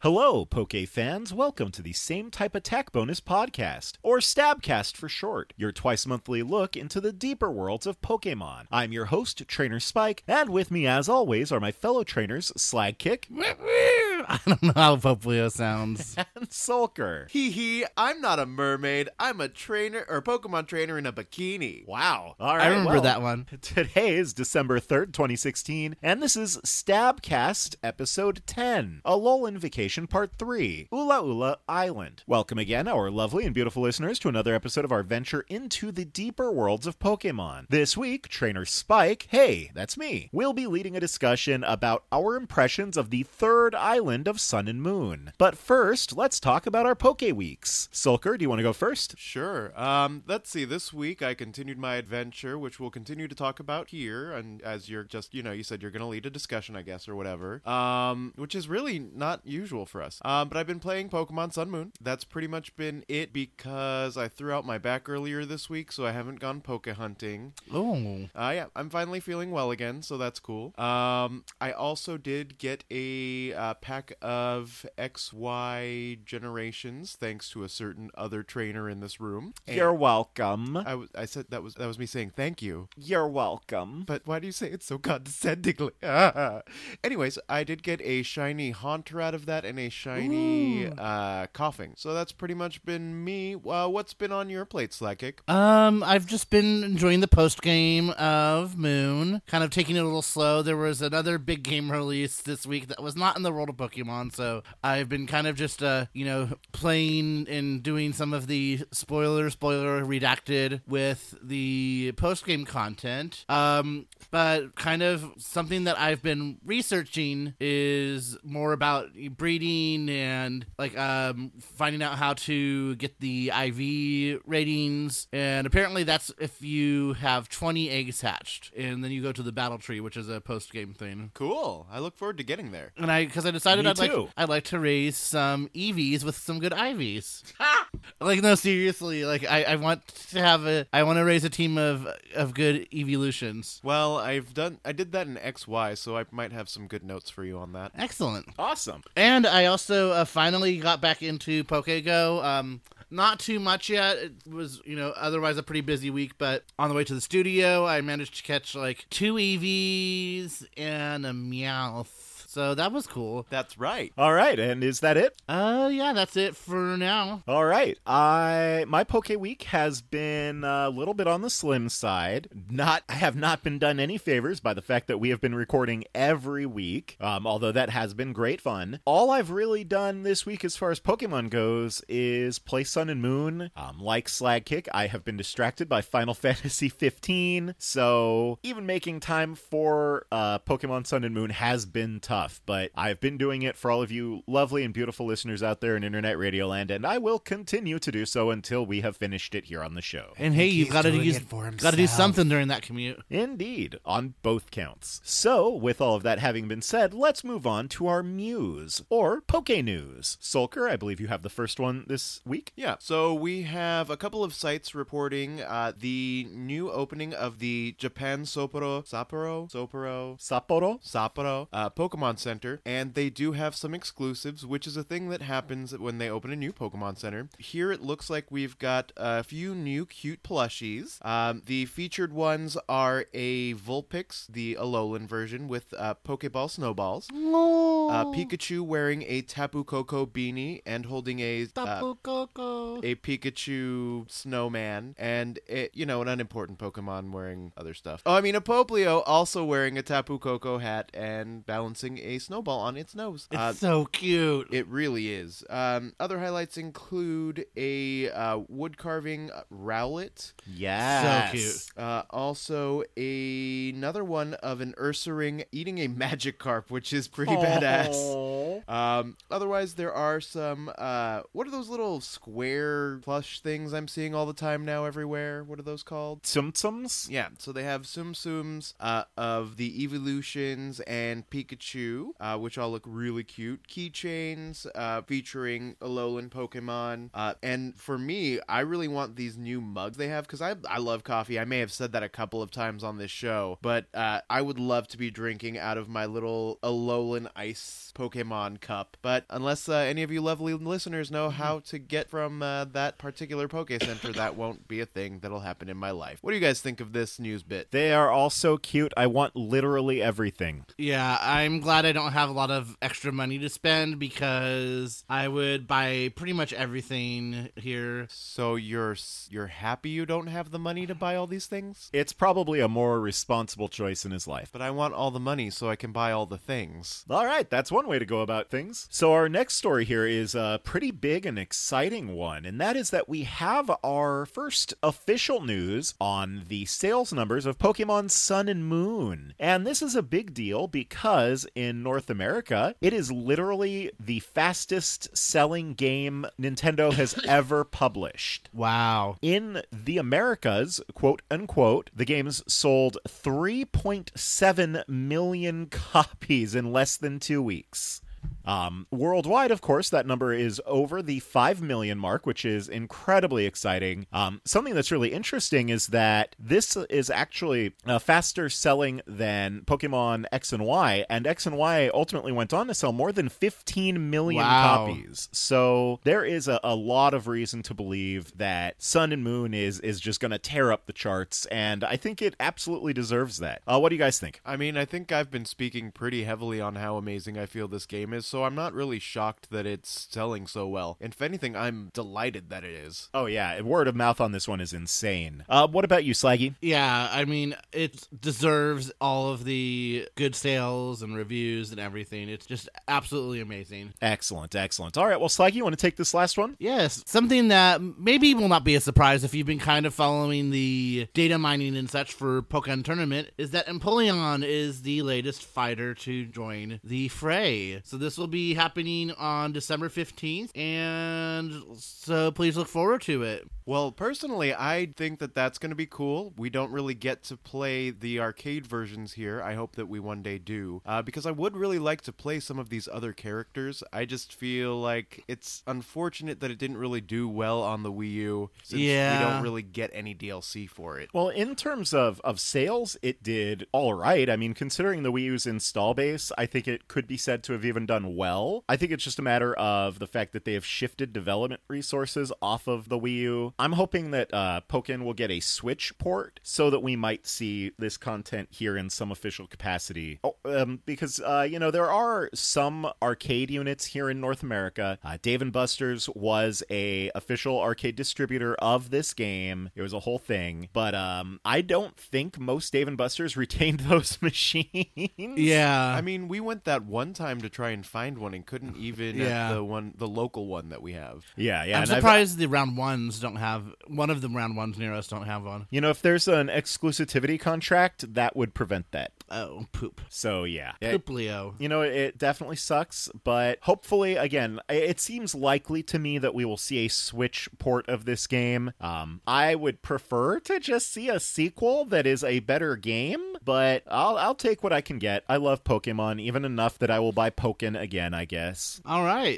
Hello, Poke fans. Welcome to the Same Type Attack Bonus podcast, or Stabcast for short, your twice-monthly look into the deeper worlds of Pokemon. I'm your host, Trainer Spike, and with me, as always, are my fellow trainers, Slagkick. I don't know how Poplio sounds. And Sulker. Hee hee, I'm not a mermaid. I'm a trainer or Pokemon trainer in a bikini. Wow. All right. I remember that one. Today is December 3rd, 2016, and this is Stabcast Episode 10, Alolan Vacation Part 3, Ula Ula Island. Welcome again, our lovely and beautiful listeners, to another episode of our venture into the deeper worlds of Pokemon. This week, Trainer Spike, hey, that's me, will be leading a discussion about our impressions of the third island of Sun and Moon. But first, let's talk about our Poke Weeks. Sulker, do you want to go first? Sure. Let's see. This week I continued my adventure, which we'll continue to talk about here. And as you're just, you said you're going to lead a discussion, I guess, or whatever. Which is really not usual for us. But I've been playing Pokemon Sun Moon. That's pretty much been it because I threw out my back earlier this week, so I haven't gone poke hunting. Oh. Yeah, I'm finally feeling well again, so that's cool. I also did get a pack of XY generations, thanks to a certain other trainer in this room. And You're welcome. I said that was me saying thank you. You're welcome. But why do you say it so condescendingly? Anyways, I did get a shiny Haunter out of that and a shiny Coughing. So that's pretty much been me. What's been on your plate, Slagkick? I've just been enjoying the post game of Moon, kind of taking it a little slow. There was another big game release this week that was not in the world of Pokemon, so I've been kind of just, playing and doing some of the spoiler redacted with the post game content. But kind of something that I've been researching is more about breeding and finding out how to get the IV ratings. And apparently that's if you have 20 eggs hatched, and then you go to the battle tree, which is a post game thing. Cool. I look forward to getting there. And because I decided Me I'd too. like to raise some EVs with some good IVs. No, seriously, I want to raise a team of good evolutions. Well, I did that in XY, so I might have some good notes for you on that. Excellent. Awesome. And I also finally got back into PokeGo. Not too much yet. It was, otherwise a pretty busy week, but on the way to the studio, I managed to catch 2 EVs and a Meowth. So that was cool. That's right. All right, and is that it? Yeah, that's it for now. All right. My Poke Week has been a little bit on the slim side. I have not been done any favors by the fact that we have been recording every week, although that has been great fun. All I've really done this week as far as Pokemon goes is play Sun and Moon. Like Slagkick, I have been distracted by Final Fantasy 15, so even making time for Pokemon Sun and Moon has been tough. But I've been doing it for all of you lovely and beautiful listeners out there in Internet Radio Land, and I will continue to do so until we have finished it here on the show. And hey, you've got to do something during that commute. Indeed, on both counts. So, with all of that having been said, let's move on to our Muse, or Poke News. Sulker, I believe you have the first one this week? Yeah, so we have a couple of sites reporting the new opening of the Japan Sapporo Pokemon Center, and they do have some exclusives, which is a thing that happens when they open a new Pokemon Center. Here it looks like we've got a few new cute plushies. The featured ones are a Vulpix, the Alolan version, with Pokeball snowballs. Pikachu wearing a Tapu Koko beanie and holding a Pikachu snowman, and an unimportant Pokemon wearing other stuff. A Poplio also wearing a Tapu Koko hat and balancing a snowball on its nose. It's so cute. It really is. Other highlights include a wood carving Rowlet. Yes. So cute. Also another one of an Ursaring eating a Magikarp, which is pretty badass. Otherwise, there are some, what are those little square plush things I'm seeing all the time now everywhere? What are those called? Tsum Tsums? Yeah, so they have Tsum Tsums of the Evolutions and Pikachu, which all look really cute. Keychains featuring Alolan Pokemon. And for me, I really want these new mugs they have, because I love coffee. I may have said that a couple of times on this show, but I would love to be drinking out of my little Alolan Ice Pokemon cup. But unless any of you lovely listeners know how to get from that particular Poke Center, that won't be a thing that'll happen in my life. What do you guys think of this news bit? They are all so cute. I want literally everything. Yeah, I'm glad I don't have a lot of extra money to spend because I would buy pretty much everything here. So you're happy you don't have the money to buy all these things? It's probably a more responsible choice in his life. But I want all the money so I can buy all the things. All right, that's one way to go about things. So our next story here is a pretty big and exciting one, and that is that we have our first official news on the sales numbers of Pokemon Sun and Moon. And this is a big deal because in North America, it is literally the fastest selling game Nintendo has ever published. Wow. In the Americas, quote unquote, the games sold 3.7 million copies in less than 2 weeks. Worldwide, of course, that number is over the 5 million mark, which is incredibly exciting. Something that's really interesting is that this is actually faster selling than Pokemon X and Y, and X and Y ultimately went on to sell more than 15 million copies. So there is a lot of reason to believe that Sun and Moon is just going to tear up the charts, and I think it absolutely deserves that. What do you guys think? I mean, I think I've been speaking pretty heavily on how amazing I feel this game is, so I'm not really shocked that it's selling so well. If anything, I'm delighted that it is. Oh yeah, word of mouth on this one is insane. What about you, Slaggy? Yeah, I mean, it deserves all of the good sales and reviews and everything. It's just absolutely amazing. Excellent, excellent. All right, well, Slaggy, you want to take this last one? Yes, something that maybe will not be a surprise if you've been kind of following the data mining and such for Pokemon Tournament is that Empoleon is the latest fighter to join the fray. So this will be happening on December 15th, and so please look forward to it. Well, personally, I think that that's going to be cool. We don't really get to play the arcade versions here. I hope that we one day do, because I would really like to play some of these other characters. I just feel like it's unfortunate that it didn't really do well on the Wii U, since we don't really get any DLC for it. Well, in terms of sales, it did all right. I mean, considering the Wii U's install base, I think it could be said to have even done well. I think it's just a matter of the fact that they have shifted development resources off of the Wii U. I'm hoping that Pokken will get a Switch port so that we might see this content here in some official capacity. Because, there are some arcade units here in North America. Dave & Buster's was a official arcade distributor of this game. It was a whole thing. But I don't think most Dave & Buster's retained those machines. Yeah. I mean, we went that one time to try and find one and couldn't even at the local one that we have. Yeah. I'm surprised the round ones don't have one of the round ones near us don't have one. If there's an exclusivity contract, that would prevent that. Oh, poop. So, yeah. Poop, Leo. It definitely sucks, but hopefully, again, it seems likely to me that we will see a Switch port of this game. I would prefer to just see a sequel that is a better game, but I'll take what I can get. I love Pokemon, even enough that I will buy Pokken again, I guess. All right.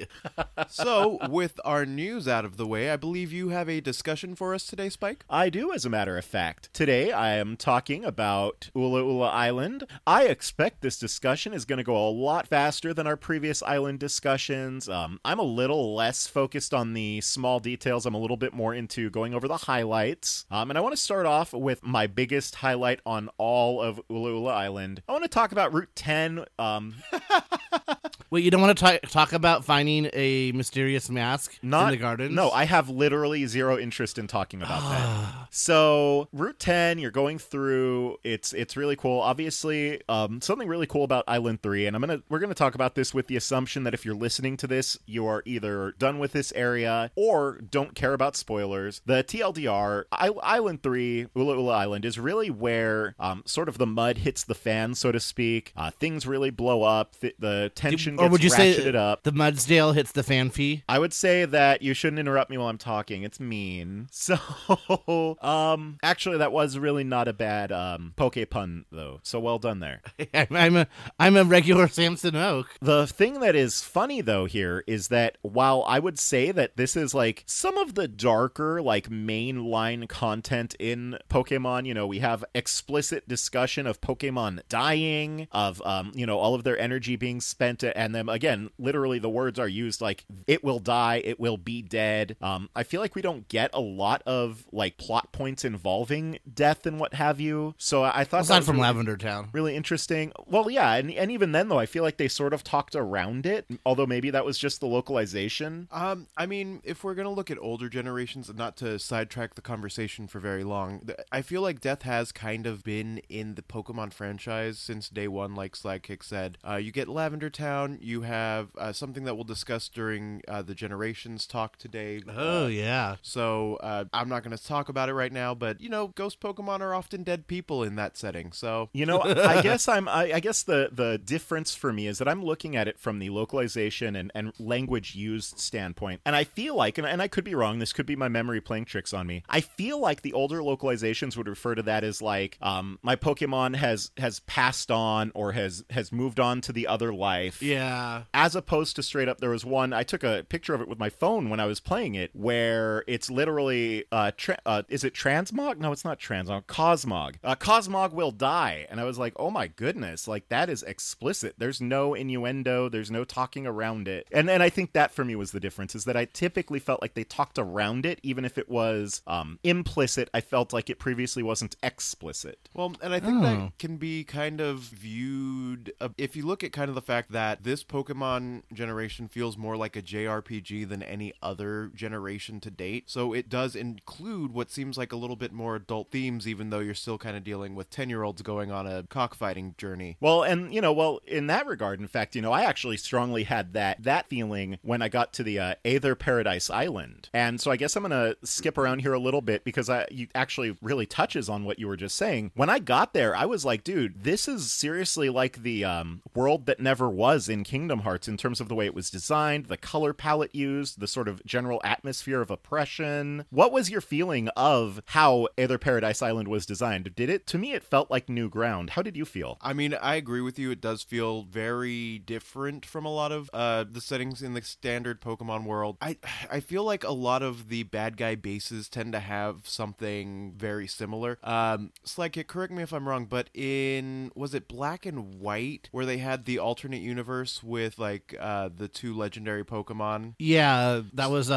So, with our news out of the way, I believe you have a discussion for us today, Spike? I do, as a matter of fact. Today, I am talking about Ula Ula Island. I expect this discussion is going to go a lot faster than our previous island discussions. I'm a little less focused on the small details. I'm a little bit more into going over the highlights. And I want to start off with my biggest highlight on all of Ula Ula Island. I want to talk about Route 10. Wait, you don't want to talk about finding a mysterious mask in the gardens? No, I have literally zero interest in talking about that. So, Route 10, you're going through. It's really cool. Obviously, something really cool about Island 3, and we're gonna talk about this with the assumption that if you're listening to this, you are either done with this area or don't care about spoilers. The TLDR, Island 3, Ula Ula Island, is really where sort of the mud hits the fan, so to speak. Things really blow up. The tension gets ratcheted up. The Mudsdale hits the fan fee? I would say that you shouldn't interrupt me while I'm talking. It's mean. So, actually, that was really not a bad poke pun, though. So well done there. I'm a regular Samson Oak. The thing that is funny, though, here is that while I would say that this is like some of the darker, like mainline content in Pokemon, we have explicit discussion of Pokemon dying, of all of their energy being spent at and then again, literally the words are used like it will die, it will be dead. I feel like we don't get a lot of like plot points involving death and what have you. So I thought Aside from Lavender Town. Really interesting. Well, yeah, and even then though, I feel like they sort of talked around it, although maybe that was just the localization. I mean, if we're gonna look at older generations, and not to sidetrack the conversation for very long, I feel like death has kind of been in the Pokemon franchise since day one, like Slykick said. You get Lavender Town, you have something that we'll discuss during the Generations talk today. Oh, yeah. So I'm not going to talk about it right now, but, ghost Pokemon are often dead people in that setting, so... I guess I guess the difference for me is that I'm looking at it from the localization and language used standpoint, and I feel like, and I could be wrong, this could be my memory playing tricks on me, I feel like the older localizations would refer to that as like, my Pokemon has passed on or has moved on to the other life. Yeah. As opposed to straight up, there was one, I took a picture of it with my phone when I was playing it, where it's literally, is it Transmog? No, it's not Transmog. Cosmog. Cosmog will die. And I was like, oh my goodness, like that is explicit. There's no innuendo. There's no talking around it. And I think that for me was the difference, is that I typically felt like they talked around it, even if it was implicit. I felt like it previously wasn't explicit. Well, and I think that can be kind of viewed, if you look at kind of the fact that this Pokemon generation feels more like a JRPG than any other generation to date. So it does include what seems like a little bit more adult themes, even though you're still kind of dealing with 10-year-olds going on a cockfighting journey. Well, and, in that regard, in fact, I actually strongly had that feeling when I got to the Aether Paradise Island. And so I guess I'm going to skip around here a little bit because you actually really touches on what you were just saying. When I got there, I was like, dude, this is seriously like the world that never was in Kingdom Hearts in terms of the way it was designed, the color palette used, the sort of general atmosphere of oppression. What was your feeling of how Aether Paradise Island was designed? To me, it felt like new ground. How did you feel? I mean, I agree with you. It does feel very different from a lot of the settings in the standard Pokemon world. I feel like a lot of the bad guy bases tend to have something very similar. Slykick, correct me if I'm wrong, but was it Black and White where they had the alternate universe with like the two legendary Pokemon? Yeah, that was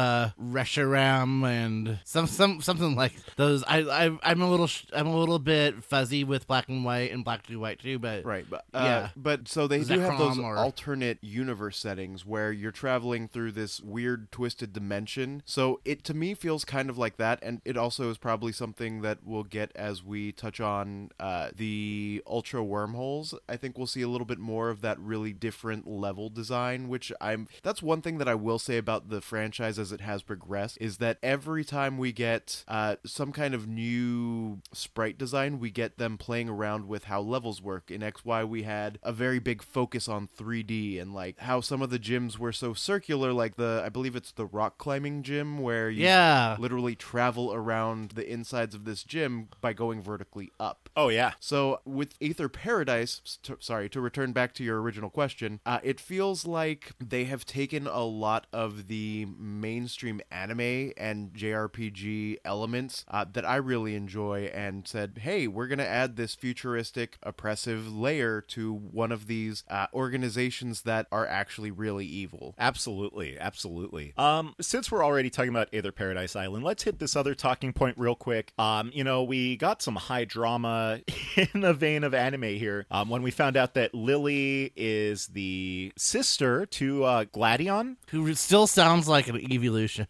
Reshiram and something like those. I'm a little bit fuzzy with Black and White and Black 2 White too, but right, but yeah. But so they do have those or... alternate universe settings where you're traveling through this weird twisted dimension. So it to me feels kind of like that, and it also is probably something that we'll get as we touch on the Ultra Wormholes. I think we'll see a little bit more of that really different level design, which that's one thing that I will say about the franchise as it has progressed, is that every time we get some kind of new sprite design, we get them playing around with how levels work. In XY, we had a very big focus on 3D and like how some of the gyms were so circular, like I believe it's the rock climbing gym where you literally travel around the insides of this gym by going vertically up. Oh, yeah. So with Aether Paradise, to return back to your original question, it feels like they have taken a lot of the mainstream anime and JRPG elements that I really enjoy and said, hey, we're going to add this futuristic, oppressive layer to one of these organizations that are actually really evil. Absolutely. Since we're already talking about Aether Paradise Island, let's hit this other talking point real quick. We got some high drama in the vein of anime here when we found out that Lily is the sister to Gladion, who still sounds like an evolution.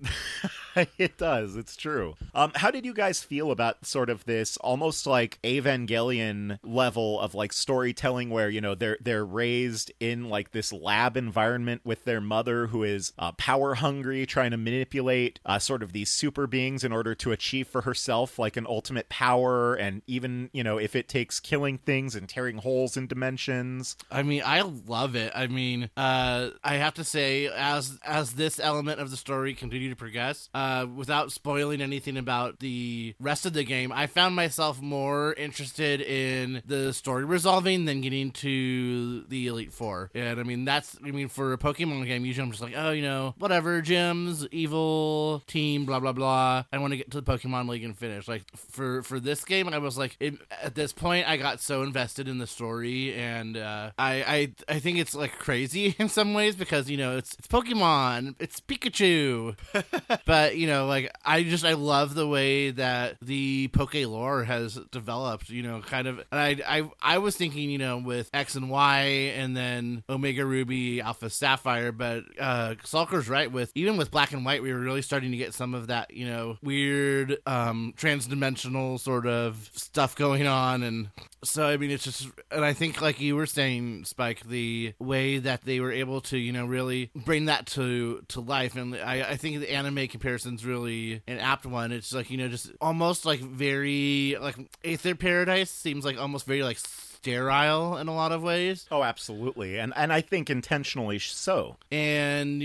It does. It's true. How did you guys feel about sort of this almost like Evangelion level of like storytelling where, they're raised in like this lab environment with their mother who is power hungry, trying to manipulate sort of these super beings in order to achieve for herself like an ultimate power, and even, if it takes killing things and tearing holes in dimensions. I mean, I love it. I mean, I have to say, as this element of the story continued to progress, without spoiling anything about the rest of the game, I found myself more interested in the story resolving than getting to the Elite Four. And I mean, for a Pokemon game, usually I'm just like, oh, whatever, gyms, evil team, blah, blah, blah. I want to get to the Pokemon League and finish. Like, for this game, I was like, at this point, I got so invested in the story, and I think it's like crazy in some ways because, it's Pokemon, it's Pikachu. But, like, I love the way that the Poke lore has developed, kind of. And I was thinking, with X and Y and then Omega Ruby, Alpha Sapphire, but Salker's right. Even with Black and White, we were really starting to get some of that, weird transdimensional sort of stuff going on. And so, I mean, it's just, and I think, like you were saying, Spike, the way that they were able to, really bring that to life. And I think the anime comparison's really an apt one. It's like, just almost like very, like Aether Paradise seems like almost very like sterile in a lot of ways. Oh, absolutely. And I think intentionally so. And,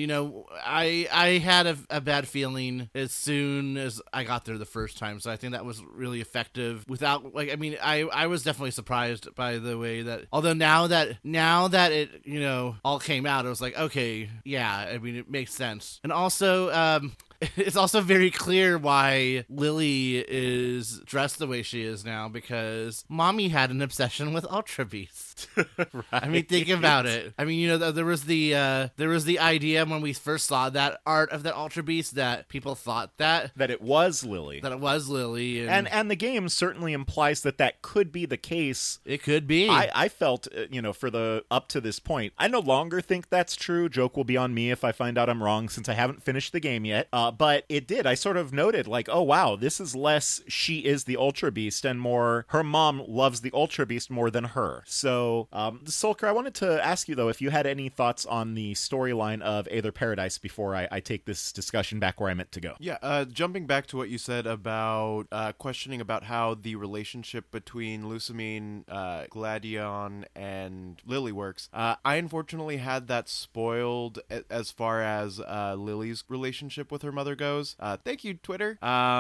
I had a bad feeling as soon as I got there the first time. So I think that was really effective without, like, I mean, I was definitely surprised by the way that, although now that it, all came out, it was like, okay, yeah, I mean, it makes sense. And also, it's also very clear why Lily is dressed the way she is now, because Mommy had an obsession with Ultra Beast. Right. I mean, think about it. I mean, there was the idea when we first saw that art of that Ultra Beast that people thought that it was Lily. And the game certainly implies that could be the case. It could be. I felt, for the up to this point, I no longer think that's true. Joke will be on me if I find out I'm wrong, since I haven't finished the game yet. But it did. I sort of noted, like, oh, wow, this is less she is the Ultra Beast and more her mom loves the Ultra Beast more than her. So, Sulker, I wanted to ask you, though, if you had any thoughts on the storyline of Aether Paradise before I take this discussion back where I meant to go. Yeah, jumping back to what you said about questioning about how the relationship between Lusamine, Gladion, and Lily works, I unfortunately had that spoiled as far as Lily's relationship with her mother goes. Thank you, Twitter.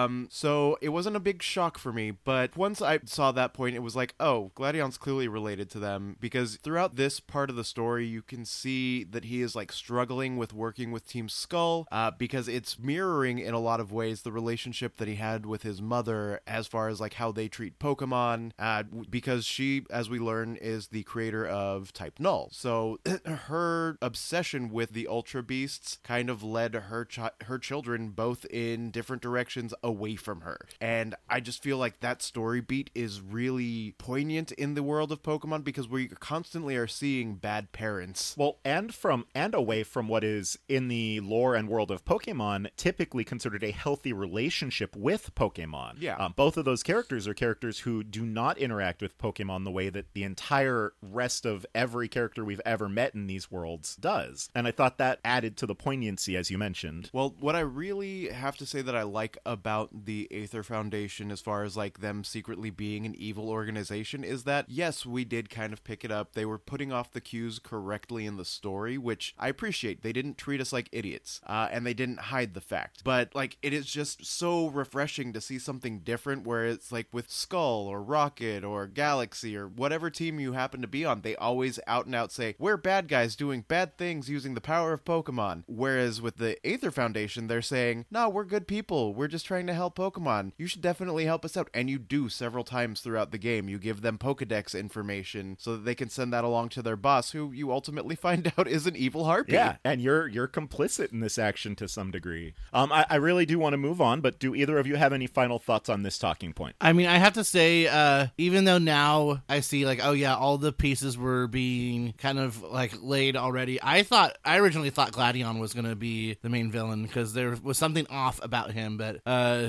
So it wasn't a big shock for me, but once I saw that point, it was like, oh, Gladion's clearly related to them, because throughout this part of the story, you can see that he is like struggling with working with Team Skull, because it's mirroring in a lot of ways the relationship that he had with his mother as far as like how they treat Pokemon, because she, as we learn, is the creator of Type Null. So her obsession with the Ultra Beasts kind of led her children both in different directions away from her. And I just feel like that story beat is really poignant in the world of Pokemon, because we constantly are seeing bad parents. Well, and away from what is in the lore and world of Pokemon typically considered a healthy relationship with Pokemon. Yeah. Both of those characters are characters who do not interact with Pokemon the way that the entire rest of every character we've ever met in these worlds does. And I thought that added to the poignancy, as you mentioned. Well, what I really have to say that I like about the Aether Foundation, as far as like them secretly being an evil organization, is that yes, we did kind of pick it up. They were putting off the cues correctly in the story, which I appreciate. They didn't treat us like idiots, and they didn't hide the fact. But like, it is just so refreshing to see something different, where it's like with Skull or Rocket or Galaxy or whatever team you happen to be on, they always out and out say, we're bad guys doing bad things using the power of Pokemon. Whereas with the Aether Foundation, they're saying, no, we're good people. We're just trying to help Pokemon. You should definitely help us out. And you do several times throughout the game. You give them Pokedex information so that they can send that along to their boss, who you ultimately find out is an evil harpy. Yeah, and you're complicit in this action to some degree. I really do want to move on, but do either of you have any final thoughts on this talking point? I mean, I have to say, even though now I see like, oh yeah, all the pieces were being kind of like laid already, I originally thought Gladion was going to be the main villain, because there was something off about him, but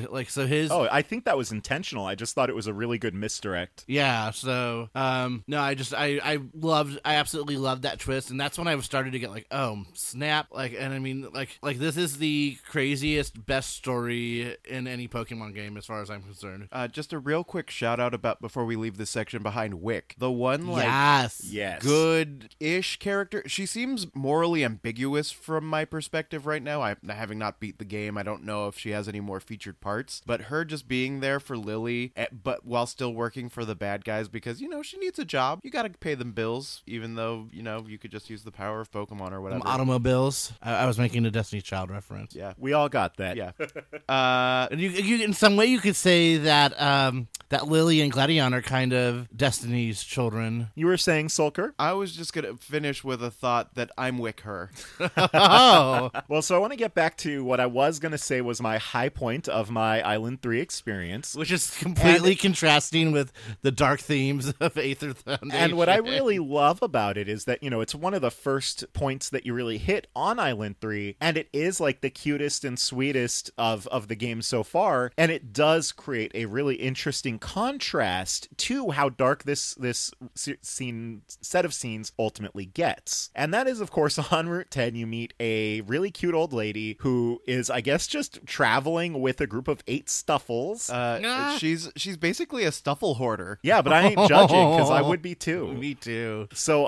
I think that was intentional. I just thought it was a really good misdirect. Yeah, so no, I absolutely loved that twist, and that's when I started to get like, oh snap, like, and I mean like this is the craziest, best story in any Pokemon game as far as I'm concerned. Just a real quick shout out about before we leave this section behind Wick, the one like yes good-ish character. She seems morally ambiguous from my perspective right now. Having not beat the game. I don't know if she has any more featured parts, but her just being there for Lily, but while still working for the bad guys because, she needs a job. You got to pay them bills, even though, you could just use the power of Pokemon or whatever. Automobiles. I was making a Destiny Child reference. Yeah. We all got that. Yeah. And you, in some way, you could say that that Lily and Gladion are kind of Destiny's children. You were saying, Sulker? I was just going to finish with a thought that I'm Wick her. Oh. Well, so I want to get back to what I was going to say was my high point of my Island 3 experience. Which is completely contrasting with the dark themes of Aether Foundation. And what I really love about it is that, it's one of the first points that you really hit on Island 3, and it is like the cutest and sweetest of the game so far, and it does create a really interesting contrast to how dark this set of scenes ultimately gets. And that is, of course, on Route 10, you meet a really cute old lady who is, I guess, just traveling with a group of 8 Stuffles. She's basically a Stuffle hoarder. Yeah, but I ain't judging, because I would be too. Me too. So,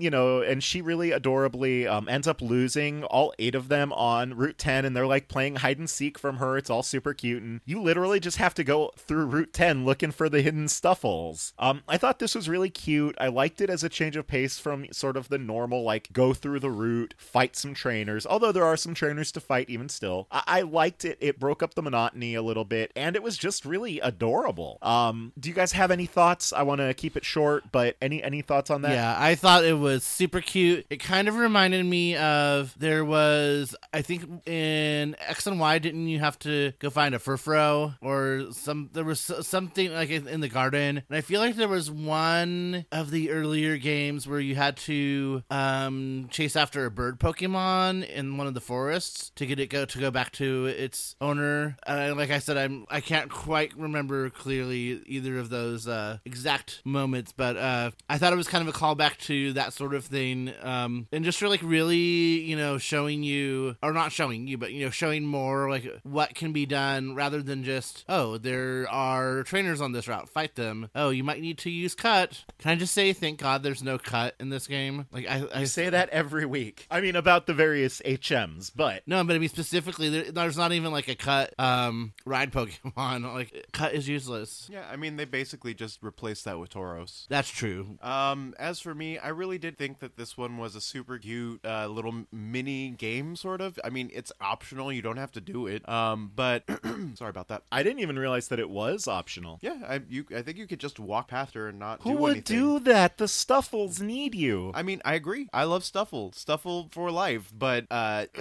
and she really adorably ends up losing all 8 of them on Route 10, and they're like playing hide and seek from her. It's all super cute, and you literally just have to go through Route 10 looking for the hidden Stuffles. I thought this was really cute. I liked it as a change of pace from sort of the normal, like, go through the route, fight some trainers, although there are some trainers to fight even still. I liked it. It broke up the monotony a little bit, and it was just really adorable. Do you guys have any thoughts? I want to keep it short, but any thoughts on that? Yeah, I thought it was super cute. It kind of reminded me of, there was, I think in X and Y, didn't you have to go find a Furfro or there was something like in the garden, and I feel like there was one of the earlier games where you had to chase after a bird Pokemon in one of the forests to get it go back to its owner. Like I said, I can't quite remember clearly either of those exact moments, but I thought it was kind of a callback to that sort of thing, and just really, showing you, or not showing you, but showing more like what can be done rather than just, oh, there are trainers on this route, fight them. Oh, you might need to use cut. Can I just say thank God there's no cut in this game? Like I say that every week. I mean, about the various HMs, but no, but I mean specifically, there's not even like a cut ride Pokemon. Like cut is useless. Yeah, I mean they basically just replaced that with Tauros. That's true. As for me, I really did think that this one was a super cute little mini game, sort of. I mean, it's optional; you don't have to do it. But sorry about that. I didn't even realize that it was optional. Yeah, I think you could just walk past her and not do anything. Who would do that? The Stuffles need you. I mean, I agree. I love Stuffle for life. But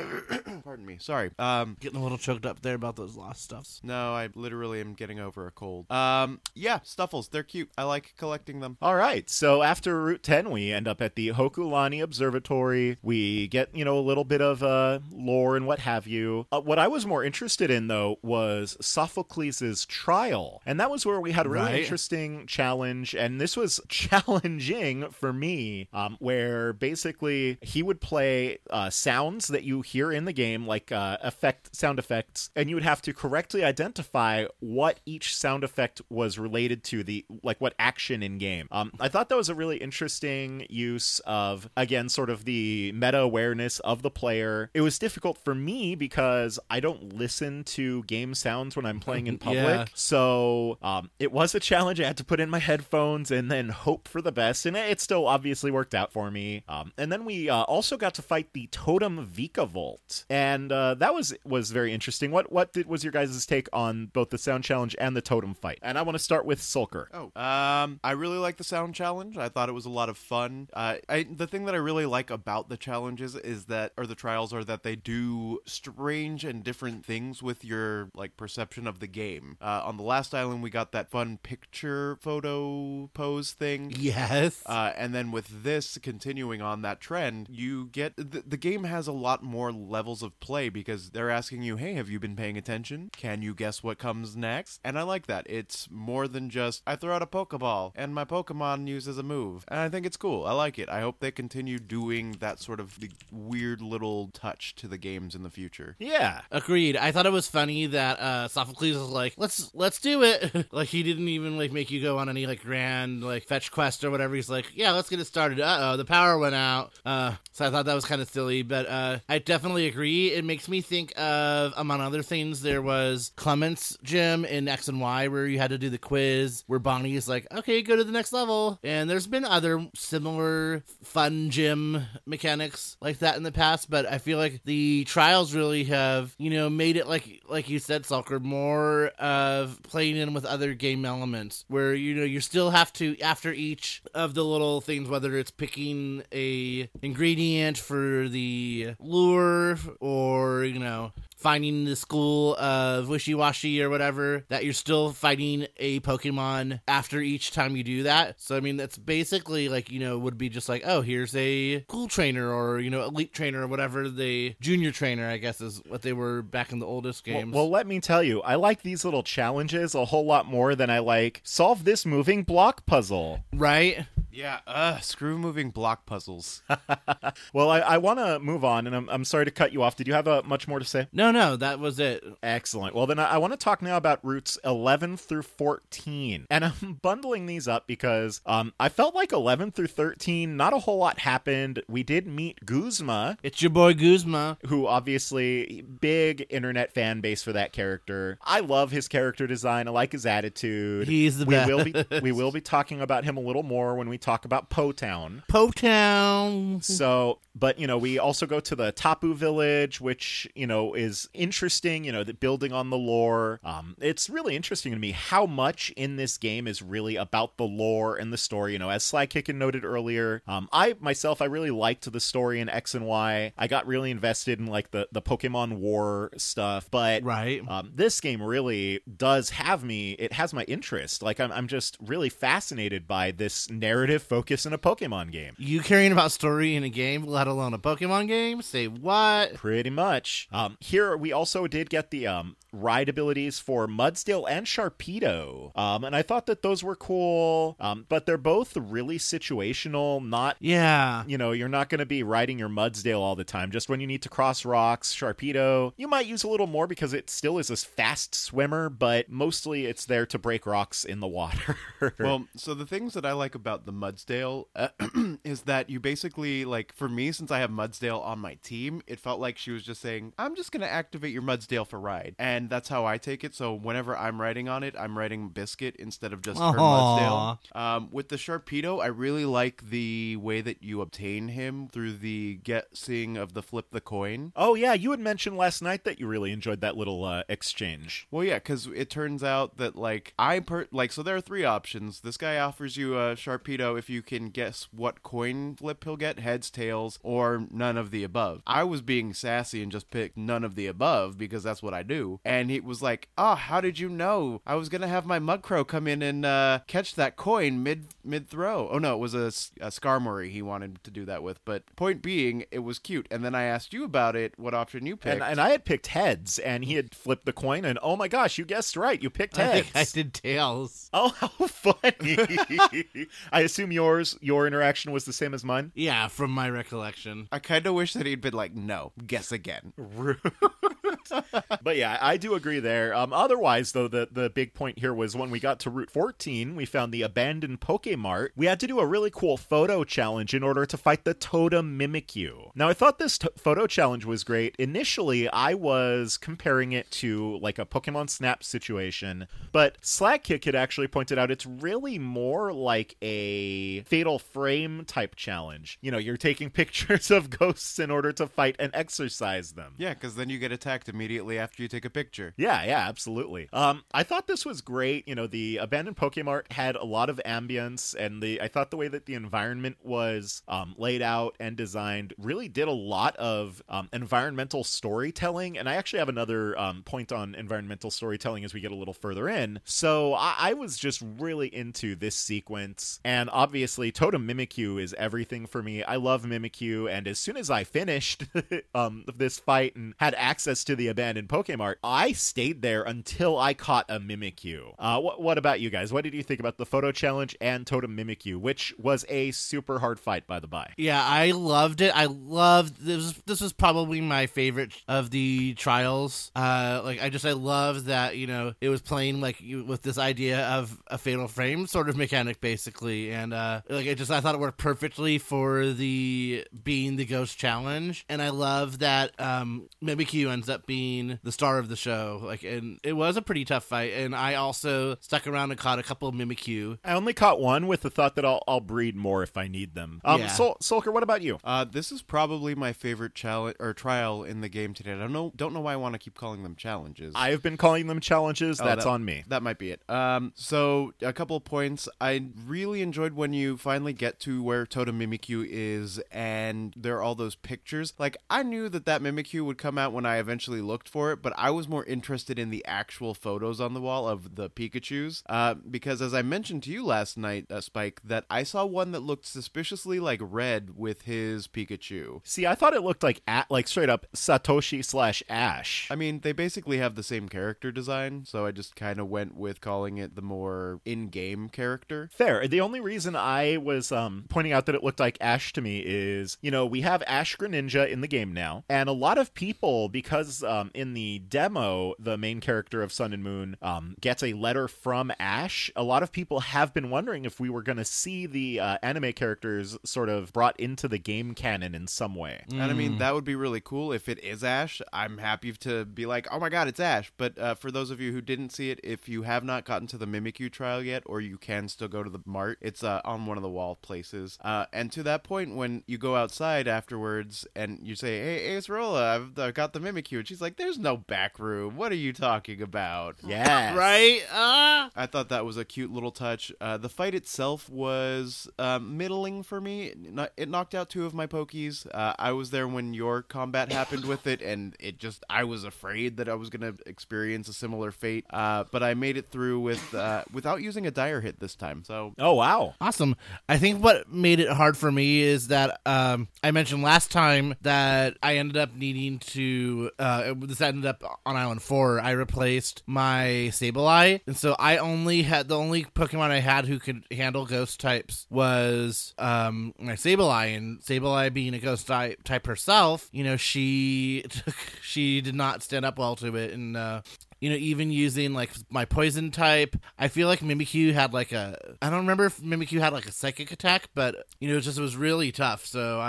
pardon me. Sorry. Getting a little choked up there about those lost stuffs. No, I literally am getting over a cold. Yeah, Stuffles. They're cute. I like collecting them. All right. So after Route 10, we end up at the Hokulani Observatory. We get, a little bit of lore and what have you. What I was more interested in, though, was Sophocles' trial. And that was where we had a really interesting challenge. And this was challenging for me, where basically he would play sounds that you hear in the game, like sound effects, and you would have to correctly identify what each sound effect was related to, what action in game. I thought that was a really interesting use of, again, sort of the meta awareness of the player. It was difficult for me because I don't listen to game sounds when I'm playing in public. Yeah. So it was a challenge. I had to put in my headphones and then hope for the best, and it still obviously worked out for me. And then we also got to fight the Totem Vikavolt, and that was very interesting. What was your guys' take on both the sound challenge and the totem fight? And I want to start with Sulker. I really like the sound challenge. I thought it was a lot of fun. The thing that I really like about the challenges the trials are that they do strange and different things with your perception of the game. On the last island, we got that fun picture photo pose thing. Yes. And then with this, continuing on that trend, you get the game has a lot more levels of play because they're asking you, hey, have you been paying attention? Can you guess what comes next? And I like that. It's more than just, I throw out a Pokeball and my Pokemon uses a move. And I think it's cool. I like it. I hope they continue doing that sort of weird little touch to the games in the future. Yeah. Agreed. I thought it was funny that Sophocles was like, let's do it. Like, he didn't even make you go on any grand fetch quest or whatever. He's like, yeah, let's get it started. Uh-oh, the power went out. So I thought that was kind of silly, but I definitely agree. It makes me think of, among other things, there was Clement's gym in X and Y where you had to do the quiz where Bonnie is like, okay, go to the next level. And there's been other similar fun gym mechanics like that in the past, but I feel like the trials really have, made it like you said, Salker, more of playing in with other game elements where, you still have to, after each of the little things, whether it's picking a ingredient for the lure or, finding the school of Wishy-Washy or whatever, that you're still fighting a Pokemon after each time you do that. So, I mean, that's basically like, would be just like, oh, here's a cool trainer or, elite trainer or whatever, the junior trainer, I guess is what they were back in the oldest games. Well, let me tell you, I like these little challenges a whole lot more than I like solve this moving block puzzle. Right? Yeah, screw moving block puzzles. Well, I want to move on, and I'm sorry to cut you off. Did you have much more to say? No, that was it. Excellent. Well, then I want to talk now about routes 11 through 14. And I'm bundling these up because I felt like 11 through 13, not a whole lot happened. We did meet Guzma. It's your boy Guzma. Who obviously, big internet fan base for that character. I love his character design. I like his attitude. He's the best. We will be talking about him a little more when we talk about Po-Town. Po-Town. So, but, we also go to the Tapu Village, which, is interesting, that building on the lore. It's really interesting to me how much in this game is really about the lore and the story. As Sly Kickin noted earlier, I really liked the story in X and Y. I got really invested in like the Pokemon War stuff, but right. This game really does have me. It has my interest. Like I'm just really fascinated by this narrative focus in a Pokemon game. You caring about story in a game, let alone a Pokemon game? Say what? Pretty much. Here we also did get the ride abilities for Mudsdale and Sharpedo. And I thought that those were cool. But they're both really situational, not... Yeah. You're not going to be riding your Mudsdale all the time. Just when you need to cross rocks, Sharpedo, you might use a little more because it still is a fast swimmer, but mostly it's there to break rocks in the water. Well, so the things that I like about the Mudsdale is that you basically, like, for me, since I have Mudsdale on my team, it felt like she was just saying, I'm just going to activate your Mudsdale for ride. And that's how I take it. So whenever I'm riding on it, I'm riding Biscuit instead of just her Mudsdale. With the Sharpedo, I really like the way that you obtain him through the guessing of the flip the coin. Oh, yeah. You had mentioned last night that you really enjoyed that little exchange. Well, yeah, because it turns out that, like, so there are three options. This guy offers you a Sharpedo if you can guess what coin flip he'll get, heads, tails, or none of the above. I was being sassy and just picked none of the above because that's what I do. And he was like, how did you know? I was going to have my Mudcrow come in and catch that coin mid-throw. Oh, no, it was a Skarmory he wanted to do that with. But point being, it was cute. And then I asked you about it, what option you picked. And I had picked heads, and he had flipped the coin, and oh my gosh, you guessed right. You picked heads. I think I did tails. Oh, how funny. I assume your interaction was the same as mine? Yeah, from my recollection. I kind of wish that he'd been like, no, guess again. But yeah, I do agree there. Otherwise, though, the big point here was when we got to Route 14, we found the abandoned Pokemart. We had to do a really cool photo challenge in order to fight the Totem Mimikyu. Now, I thought this photo challenge was great. Initially, I was comparing it to like a Pokemon Snap situation, but Slackkick had actually pointed out it's really more like a Fatal Frame type challenge. You're taking pictures of ghosts in order to fight and exercise them. Yeah, because then you get attacked immediately after you take a picture. Yeah, absolutely. I thought this was great. The abandoned Pokemart had a lot of ambience, and I thought the way that the environment was laid out and designed really did a lot of environmental storytelling. And I actually have another point on environmental storytelling as we get a little further in. So I was just really into this sequence, and obviously Totem Mimikyu is everything for me. I love Mimikyu, and as soon as I finished this fight and had access to the abandoned Pokemart, I stayed there until I caught a Mimikyu. What about you guys? What did you think about the photo challenge and Totem Mimikyu, which was a super hard fight, by the by? Yeah, I loved it. I loved this was probably my favorite of the trials. I love that, it was playing with this idea of a fatal frame sort of mechanic basically, and I thought it worked perfectly for the being the ghost challenge, and I love that Mimikyu ends up being the star of the show. And it was a pretty tough fight, and I also stuck around and caught a couple of Mimikyu. I only caught one with the thought that I'll breed more if I need them. Yeah. Sulker, what about you? This is probably my favorite challenge or trial in the game today. I don't know why I want to keep calling them challenges. I have been calling them challenges. That's on me. That might be it. So a couple of points. I really enjoyed when you finally get to where Totem Mimikyu is, and there are all those pictures. I knew that Mimikyu would come out when I eventually looked for it, but I was more interested in the actual photos on the wall of the Pikachus, because as I mentioned to you last night, Spike, that I saw one that looked suspiciously like Red with his Pikachu. See, I thought it looked like straight up Satoshi/Ash. I mean, they basically have the same character design, so I just kind of went with calling it the more in-game character. Fair. The only reason I was pointing out that it looked like Ash to me is, we have Ash Greninja in the game now, and a lot of people, because in the demo, the main character of Sun and Moon gets a letter from Ash, a lot of people have been wondering if we were going to see the anime characters sort of brought into the game canon in some way. And I mean, that would be really cool if it is Ash. I'm happy to be like, oh my god, it's Ash. But for those of you who didn't see it, if you have not gotten to the Mimikyu trial yet, or you can still go to the mart, it's on one of the wall places. And to that point, when you go outside afterwards and you say, hey, Acerola, I've got the Mimikyu, and she's like, there's no back room. What are you talking about? Yes. Right? I thought that was a cute little touch. The fight itself was middling for me. It knocked out two of my Pokies. I was there when your combat happened with it, and I was afraid that I was going to experience a similar fate. But I made it through without using a dire hit this time. So. Oh, wow. Awesome. I think what made it hard for me is that I mentioned last time that I ended up needing to, this ended up on Island 4, I replaced my Sableye, and so the only Pokemon I had who could handle ghost types was my Sableye, and Sableye being a ghost type herself, she did not stand up well to it, and even using my poison type, I feel like Mimikyu had I don't remember if Mimikyu had a psychic attack, but it was really tough. So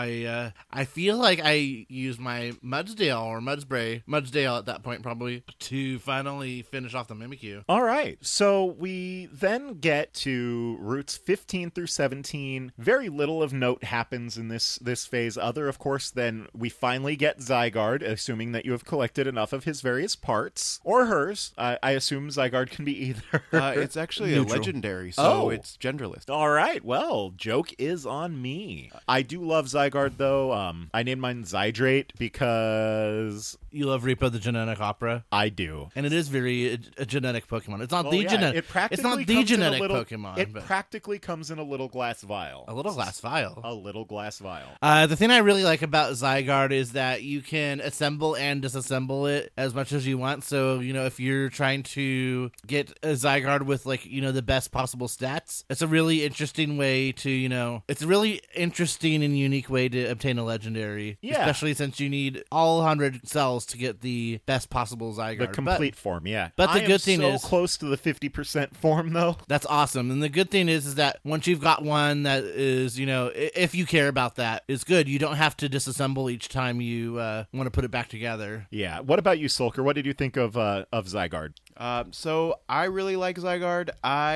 I feel like I used my Mudsdale or Mudsdale at that point probably to finally finish off the Mimikyu. All right. So we then get to routes 15 through 17. Very little of note happens in this phase other, of course, than we finally get Zygarde, assuming that you have collected enough of his various parts, or hers. I assume Zygarde can be either. It's actually Neutral. a legendary, so it's genderless. All right. Well, joke is on me. I do love Zygarde, though. I named mine Zydrate because... You love Reaper the genetic opera? I do. And it is very a genetic Pokemon. It's not genetic. It's not the comes genetic in a little, Pokemon. It but practically comes in a little glass vial. a little glass vial. A little glass vial. The thing I really like about Zygarde is that you can assemble and disassemble it as much as you want. So, if you're trying to get a Zygarde with the best possible stats, it's a really interesting way to, it's a really interesting and unique way to obtain a legendary. Yeah. Especially since you need all 100 cells to get the best possible Zygarde. The complete form, yeah. But the I good thing am is so close to the 50% form, though. That's awesome. And the good thing is that once you've got one that is, if you care about that, is good. You don't have to disassemble each time you want to put it back together. Yeah. What about you, Sulker? What did you think of Zygarde? So I really like Zygarde.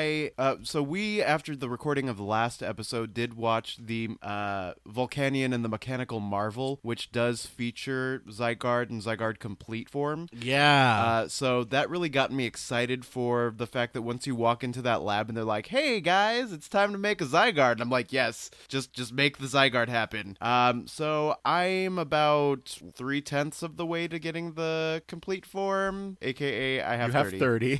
So we, after the recording of the last episode, did watch the Volcanion and the Mechanical Marvel, which does feature Zygarde and Zygarde complete form. Yeah. So that really got me excited for the fact that once you walk into that lab and they're like, hey guys, it's time to make a Zygarde. And I'm like, yes, just make the Zygarde happen. So I'm about 3/10 of the way to getting the complete form, aka I have 30 30.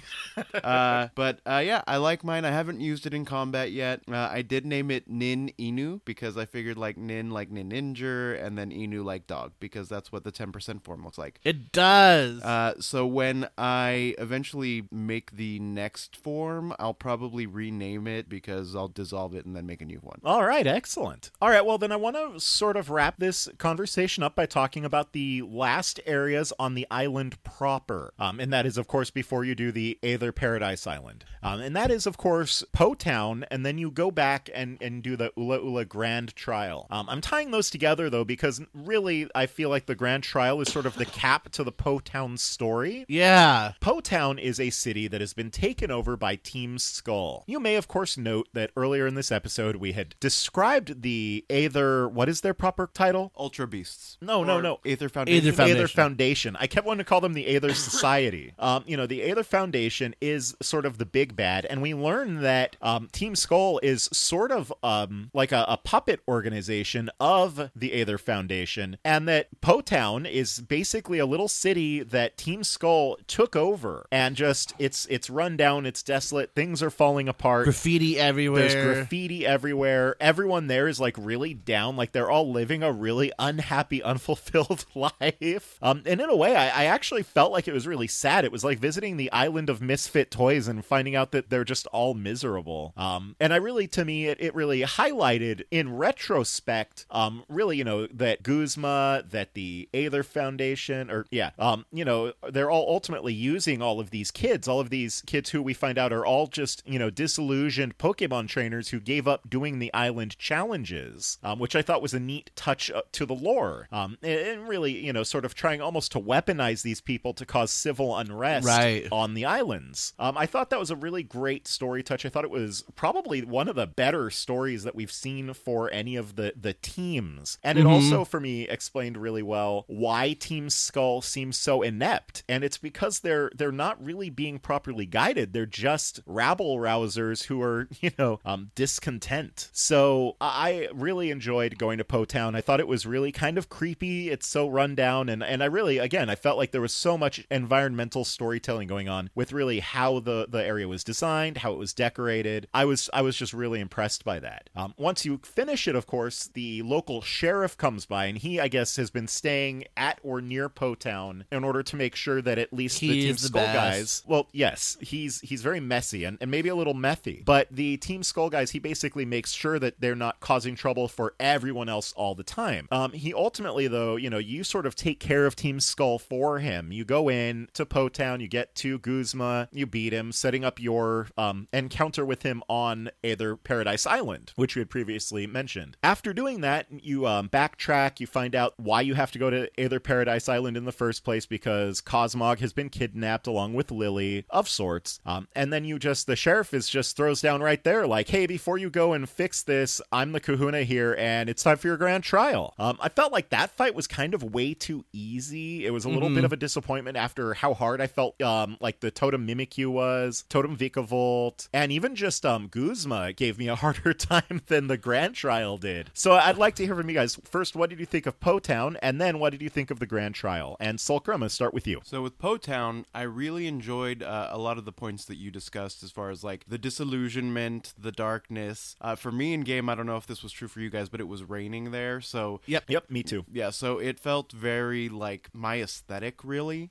But yeah, I like mine. I haven't used it in combat yet. I did name it Nin Inu because I figured like Nin Ninja, and then Inu like dog, because that's what the 10% form looks like. It does. So when I eventually make the next form, I'll probably rename it because I'll dissolve it and then make a new one. All right, excellent. All right, well, then I want to sort of wrap this conversation up by talking about the last areas on the island proper. And that is, of course, before you do the Aether Paradise Island. And that is, of course, Po Town, and then you go back and do the Ula Ula Grand Trial. I'm tying those together, though, because really I feel like the Grand Trial is sort of the cap to the Po Town story. Yeah. Po Town is a city that has been taken over by Team Skull. You may, of course, note that earlier in this episode we had described the Aether... What is their proper title? Ultra Beasts. No. Aether Foundation. Aether Foundation. I kept wanting to call them the Aether Society. The Aether Foundation is sort of the big bad, and we learn that Team Skull is sort of like a puppet organization of the Aether Foundation, and that Po Town is basically a little city that Team Skull took over, and just it's run down, it's desolate, things are falling apart. Graffiti everywhere. There's graffiti everywhere. Everyone there is like really down, like they're all living a really unhappy, unfulfilled life. And in a way, I actually felt like it was really sad. It was like visiting the island of misfit toys and finding out that they're just all miserable. And I really, to me, it really highlighted in retrospect, really, that Guzma, that the Aether Foundation, they're all ultimately using all of these kids who we find out are all just, disillusioned Pokemon trainers who gave up doing the island challenges, which I thought was a neat touch to the lore. And really, sort of trying almost to weaponize these people to cause civil unrest on the islands. I thought that was a really great story touch. I thought it was probably one of the better stories that we've seen for any of the teams. And it also, for me, explained really well why Team Skull seems so inept. And it's because they're not really being properly guided. They're just rabble-rousers who are, discontent. So I really enjoyed going to Po Town. I thought it was really kind of creepy. It's so run down. And I really, again, I felt like there was so much environmental storytelling going on with really how the area was designed, how it was decorated. I was just really impressed by that. Once you finish it, of course, the local sheriff comes by, and he, I guess, has been staying at or near Po Town in order to make sure that at least the Team Skull guys... Well, yes, he's very messy and maybe a little methy, but the Team Skull guys, he basically makes sure that they're not causing trouble for everyone else all the time. He ultimately, though, you sort of take care of Team Skull for him. You go in to Po Town, you get to Guzma, you beat him, setting up your encounter with him on Aether Paradise Island, which we had previously mentioned. After doing that, you backtrack, you find out why you have to go to Aether Paradise Island in the first place, because Cosmog has been kidnapped along with Lily, of sorts. And then the sheriff just throws down right there, like, hey, before you go and fix this, I'm the kahuna here, and it's time for your grand trial. I felt like that fight was kind of way too easy. It was a little bit of a disappointment after how hard I felt like the Totem Mimikyu was, Totem Vikavolt, and even just Guzma gave me a harder time than the grand trial did. So I'd like to hear from you guys. First, what did you think of Po Town? And then what did you think of the grand trial? And Sulker, I'm going to start with you. So with Po Town, I really enjoyed a lot of the points that you discussed as far as like the disillusionment, the darkness. For me in game, I don't know if this was true for you guys, but it was raining there. So Yep, me too. Yeah, so it felt very like my aesthetic, really.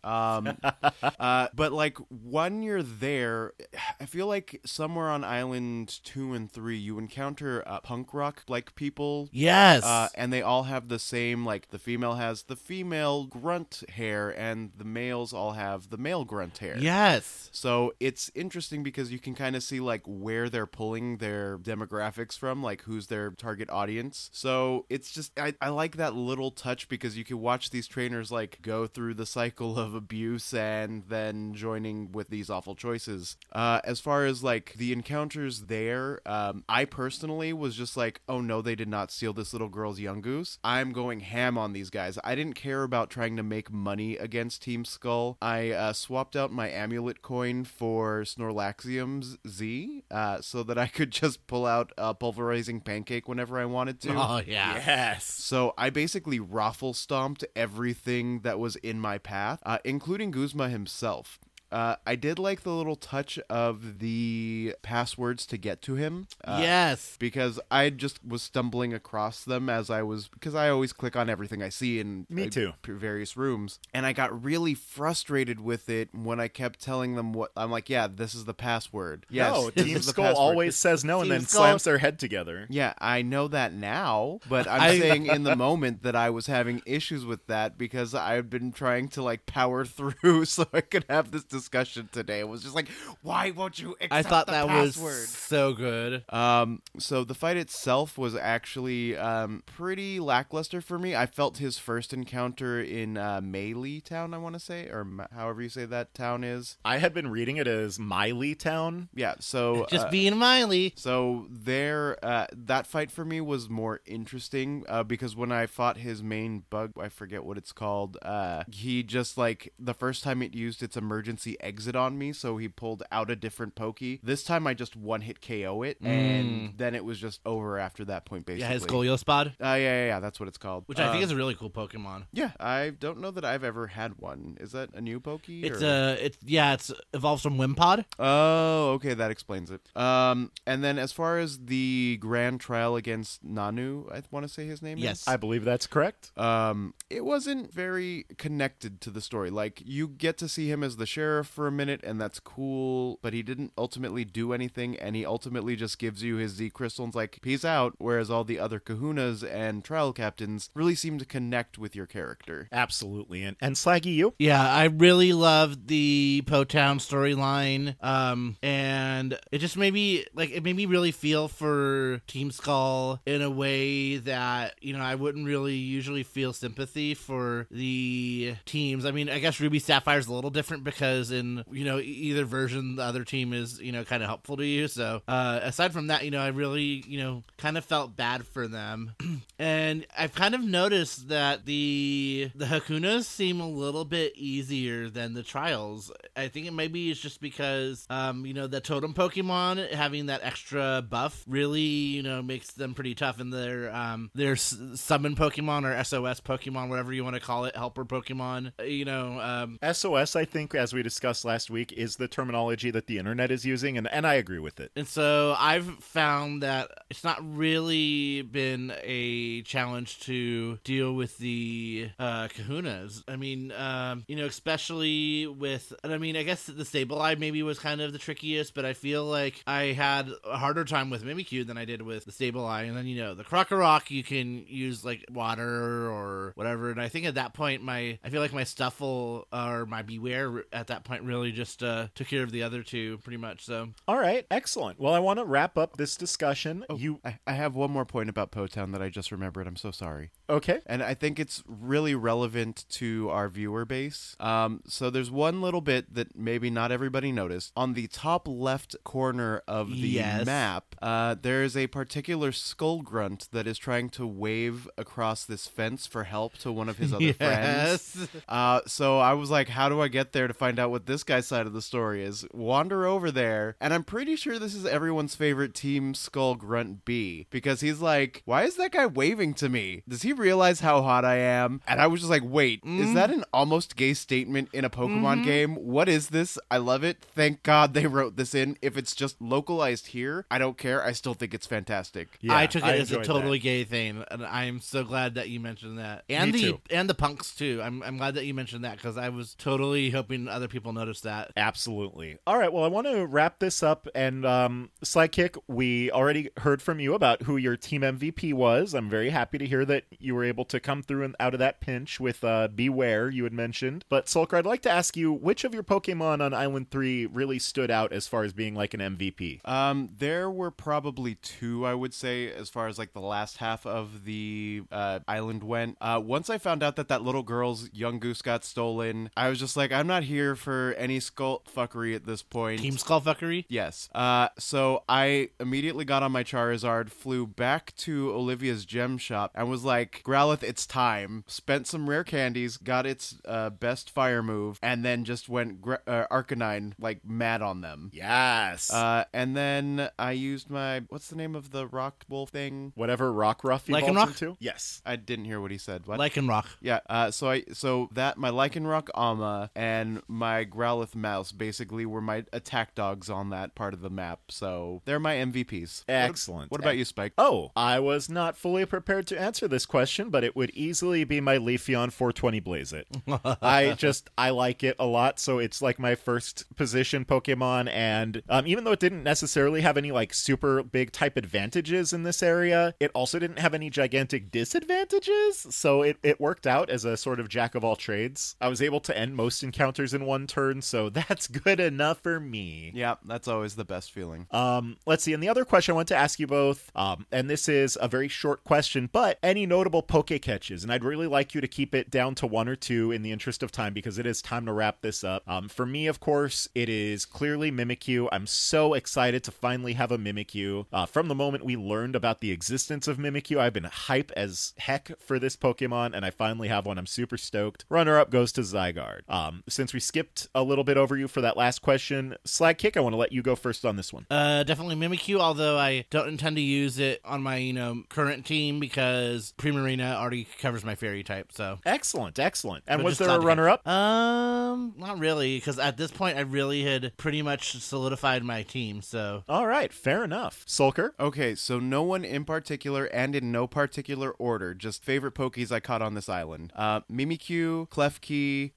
But like when you're there, I feel like somewhere on Island 2 and 3, you encounter punk rock like people. Yes. And they all have the same, like the female has the female grunt hair and the males all have the male grunt hair. Yes. So it's interesting because you can kind of see like where they're pulling their demographics from, like who's their target audience. So it's just, I like that little touch because you can watch these trainers like go through the cycle of abuse and then joining with these awful choices. As far as like the encounters there, I personally was just like, oh no, they did not steal this little girl's Yungoos. I'm going ham on these guys. I didn't care about trying to make money against Team Skull. I swapped out my amulet coin for Snorlaxium's Z so that I could just pull out a pulverizing pancake whenever I wanted to. Oh, yeah. Yes. So I basically raffle stomped everything that was in my path, including Guzma himself. I did like the little touch of the passwords to get to him. Yes. Because I just was stumbling across them because I always click on everything I see in Me too. Various rooms. And I got really frustrated with it when I kept telling them I'm like, yeah, this is the password. Yes, No, this Team is the Skull password. always says no and Team then Skull- slams their head together. Yeah, I know that now, but I'm saying in the moment that I was having issues with that because I've been trying to like power through so I could have this discussion today. It was just like, why won't you accept I thought the that password? was so good. So the fight itself was actually pretty lackluster for me. I felt his first encounter in Melee Town, I want to say, or however you say that town is. I had been reading it as Miley Town. Yeah, so Just being Miley. So there, that fight for me was more interesting because when I fought his main bug, I forget what it's called. He just like the first time it used its emergency exit on me, so he pulled out a different pokey. This time I just one hit KO it, and then it was just over after that point. Basically, Yeah, his Goliospod, yeah, that's what it's called. which I think is a really cool Pokemon. Yeah, I don't know that I've ever had one. Is that a new pokey? It's evolves from Wimpod. Oh, okay, that explains it. And then as far as the grand trial against Nanu, I want to say his name Yes. is? I believe that's correct. It wasn't very connected to the story. Like, you get to see him as the sheriff for a minute, and that's cool, but he didn't ultimately do anything, and he ultimately just gives you his Z Crystal and's like, peace out, whereas all the other kahunas and trial captains really seem to connect with your character. Absolutely. And Slaggy, you? Yeah, I really loved the Po-Town storyline, and it just made me really feel for Team Skull in a way that, you know, I wouldn't really usually feel sympathy for the teams. I mean, I guess Ruby Sapphire's a little different because in, you know, either version, the other team is, you know, kind of helpful to you. So, aside from that, you know, I really, you know, kind of felt bad for them. And I've kind of noticed that the Hakunas seem a little bit easier than the trials. I think it maybe is just because, you know, the totem Pokemon having that extra buff really, you know, makes them pretty tough. And their summon Pokemon or SOS Pokemon, whatever you want to call it, helper Pokemon, you know. SOS, I think, as we discussed last week, is the terminology that the internet is using, and I agree with it. And so I've found that it's not really been a challenge to deal with the kahunas. I mean, you know, especially with, and I mean, I guess the Sableye maybe was kind of the trickiest, but I feel like I had a harder time with Mimikyu than I did with the Sableye. And then, you know, the Krokorok, you can use like water or whatever. And I think at that point, I feel like my Stuffle or my Beware at that point really just took care of the other two pretty much. So, All right, excellent. Well, I want to wrap up this discussion. I have one more point about Po-Town that I just remembered. I'm so sorry. Okay. And I think it's really relevant to our viewer base. So there's one little bit that maybe not everybody noticed. On the top left corner of the map, there is a particular skull grunt that is trying to wave across this fence for help to one of his other friends. So I was like, how do I get there to find out what this guy's side of the story is? Wander over there, and I'm pretty sure this is everyone's favorite Team Skull Grunt B, because he's like, why is that guy waving to me? Does he realize how hot I am? And I was just like, wait, is that an almost gay statement in a Pokemon game? What is this? I love it. Thank God they wrote this in. If it's just localized here, I don't care. I still think it's fantastic. Yeah, I took it as a enjoyed totally that. gay thing, and I'm so glad that you mentioned that. And Me too. and the punks too. I'm glad that you mentioned that because I was totally hoping other people noticed that. Absolutely. All right, well, I want to wrap this up, and Sidekick, we already heard from you about who your team MVP was. I'm very happy to hear that you were able to come through and out of that pinch with Beware, you had mentioned. But Sulker, I'd like to ask you, which of your Pokemon on Island 3 really stood out as far as being like an MVP? There were probably two, I would say, as far as like the last half of the island went. Once I found out that little girl's young goose got stolen, I was just like, I'm not here for any skull fuckery at this point. Team Skullfuckery? Yes. So I immediately got on my Charizard, flew back to Olivia's gem shop, and was like, Growlithe, it's time. Spent some rare candies, got its best fire move, and then just went Arcanine like mad on them. Yes. And then I used my, what's the name of the rock wolf thing? Whatever Rockruff evolves Lycanroc? into? Yes. I didn't hear what he said. What? Lycanroc. Yeah, so my Lycanroc Ama and my my Growlithe Mouse basically were my attack dogs on that part of the map. So they're my MVPs. Excellent. What about you, Spike? Oh, I was not fully prepared to answer this question, but it would easily be my Leafeon 420 Blaze It. I like it a lot, so it's like my first position Pokemon, and even though it didn't necessarily have any like super big type advantages in this area, it also didn't have any gigantic disadvantages, so it worked out as a sort of jack of all trades. I was able to end most encounters in one turn, so that's good enough for me. Yeah, that's always the best feeling. Let's see, and the other question I want to ask you both, and this is a very short question, but any notable Poke catches? And I'd really like you to keep it down to one or two in the interest of time, because it is time to wrap this up. For me, of course, it is clearly Mimikyu. I'm so excited to finally have a Mimikyu. From the moment we learned about the existence of Mimikyu, I've been hype as heck for this Pokemon, and I finally have one. I'm super stoked. Runner-up goes to Zygarde. Since we skipped a little bit over you for that last question, Slagkick, I want to let you go first on this one. Definitely Mimikyu, although I don't intend to use it on my, current team because Primarina already covers my fairy type, so. Excellent. And But was just there a runner-up? Not really, because at this point I really had pretty much solidified my team, so. All right, fair enough. Sulker? Okay, so no one in particular and in no particular order, just favorite Pokies I caught on this island. Mimikyu, Klefki,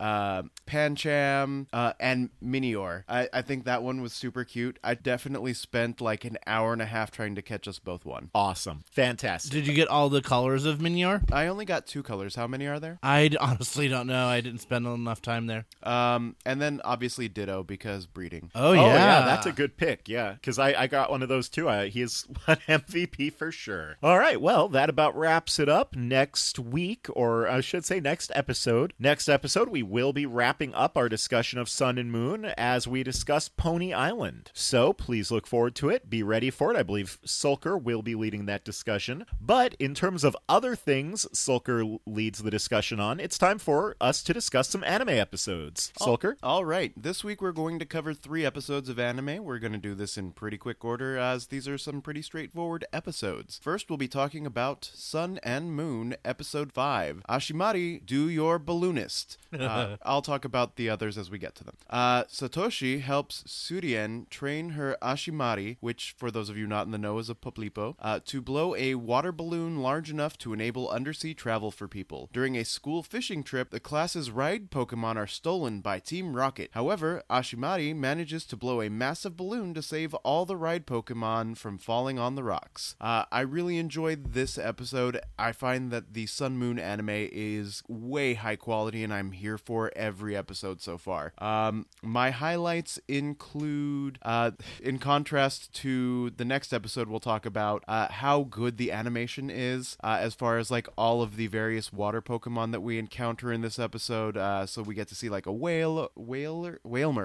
Pancham, and Minior. I think that one was super cute. I definitely spent like an hour and a half trying to catch us both one. Awesome. Fantastic. Did you get all the colors of Minior? I only got 2 colors. How many are there? I honestly don't know. I didn't spend enough time there. And then obviously Ditto because breeding. Oh, yeah. That's a good pick, yeah, because I got one of those too. He is an MVP for sure. All right, well, that about wraps it up. Next week, or I should say next episode, we will be wrapping up our discussion of Sun and Moon as we discuss Pony Island. So please look forward to it. Be ready for it. I believe Sulker will be leading that discussion. But in terms of other things Sulker leads the discussion on, it's time for us to discuss some anime episodes. Sulker? All right. This week we're going to cover 3 episodes of anime. We're going to do this in pretty quick order as these are some pretty straightforward episodes. First, we'll be talking about Sun and Moon, Episode 5. Ashimari, do your balloonist. I'll talk about the others as we get to them. Satoshi helps Surien train her Ashimari, which, for those of you not in the know, is a Poplito, to blow a water balloon large enough to enable undersea travel for people. During a school fishing trip, the class's ride Pokemon are stolen by Team Rocket. However, Ashimari manages to blow a massive balloon to save all the ride Pokemon from falling on the rocks. I really enjoyed this episode. I find that the Sun Moon anime is way high quality, and I'm here for every episode so far. My highlights include, in contrast to the next episode, we'll talk about how good the animation is as far as like all of the various water Pokemon that we encounter in this episode. So we get to see like a Wailmer,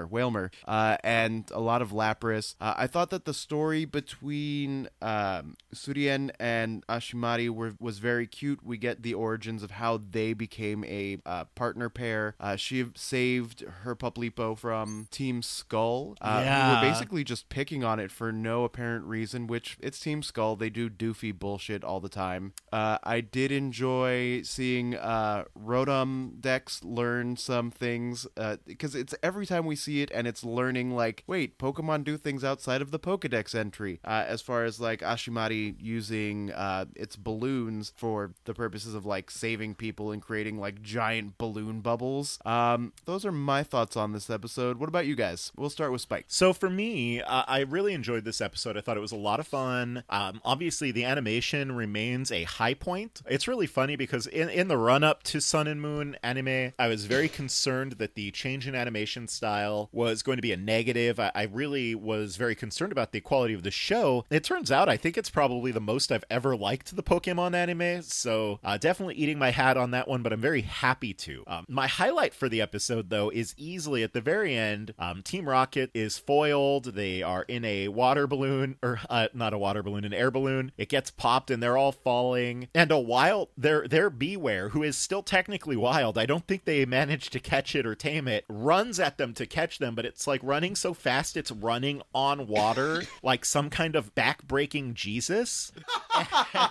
and a lot of Lapras. I thought that the story between Surien and Ashimari was very cute. We get the origins of how they became a partner pair. She saved her Poplito from Team Skull, who were basically just picking on it for no apparent reason, which it's Team Skull. They do doofy bullshit all the time. I did enjoy seeing Rotom Dex learn some things, because it's every time we see it and it's learning like, wait, Pokemon do things outside of the Pokedex entry, as far as like Ashimari using its balloons for the purposes of like saving people and creating like giant balloon bubbles. Those are my thoughts on this episode. What about you guys? We'll start with Spike. So for me, I really enjoyed this episode. I thought it was a lot of fun. Obviously, the animation remains a high point. It's really funny because in the run-up to Sun and Moon anime, I was very concerned that the change in animation style was going to be a negative. I really was very concerned about the quality of the show. It turns out I think it's probably the most I've ever liked the Pokemon anime, so definitely eating my hat on that one, but I'm very happy to. My highlight for the episode, though, is easily at the very end. Team Rocket is foiled. They are in a water balloon, or not a water balloon, an air balloon. It gets popped and they're all falling. And their Beware, who is still technically wild, I don't think they managed to catch it or tame it, runs at them to catch them, but it's like running so fast it's running on water like some kind of back-breaking Jesus. And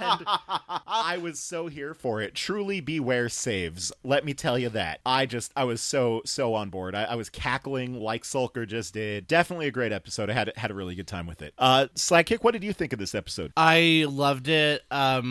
I was so here for it. Truly Beware saves. Let me tell you that. I was so on on board. I was cackling like Sulker just did. Definitely a great episode. I had a really good time with it. Sidekick, what did you think of this episode? I loved it.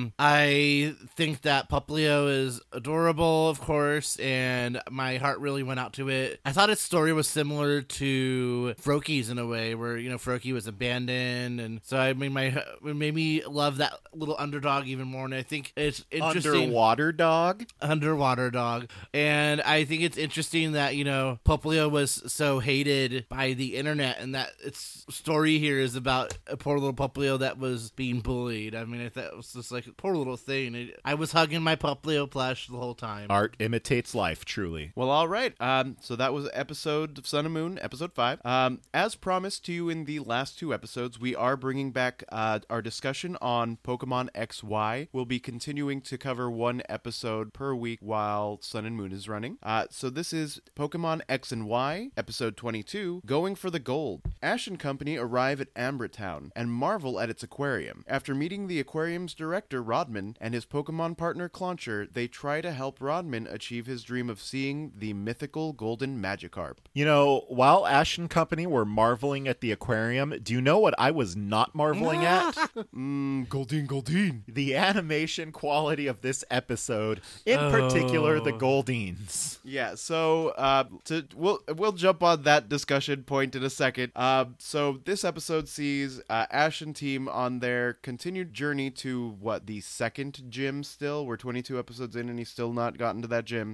I think that Poplio is adorable, of course, and my heart really went out to it. I thought its story was similar to Froakies in a way, where, you know, Froakie was abandoned, and so it made me love that little underdog even more, and I think it's interesting. Underwater dog. And I think it's interesting that, you know, Poplio was so hated by the internet, and that its story here is about a poor little Poplio that was being bullied. I mean, I thought it was just like a poor little thing. I was hugging my Poplio plush the whole time. Art imitates life, truly. Well, all right. So that was episode of Sun and Moon, episode 5. As promised to you in the last 2 episodes, we are bringing back our discussion on Pokemon XY. We'll be continuing to cover 1 episode per week while Sun and Moon is running. So this is Pokemon X and Y, episode 22, Going for the Gold. Ash and company arrive at Ambra Town and marvel at its aquarium. After meeting the aquarium's director, Rodman, and his Pokemon partner, Clauncher, they try to help Rodman achieve his dream of seeing the mythical golden Magikarp. You know, while Ash and company were marveling at the aquarium, do you know what I was not marveling at? Goldeen. The animation quality of this episode, in particular the Goldines. Yeah, so we'll jump on that discussion point in a second. So this episode sees Ash and team on their continued journey to the second gym still. We're 22 episodes in and he's still not gotten to that gym.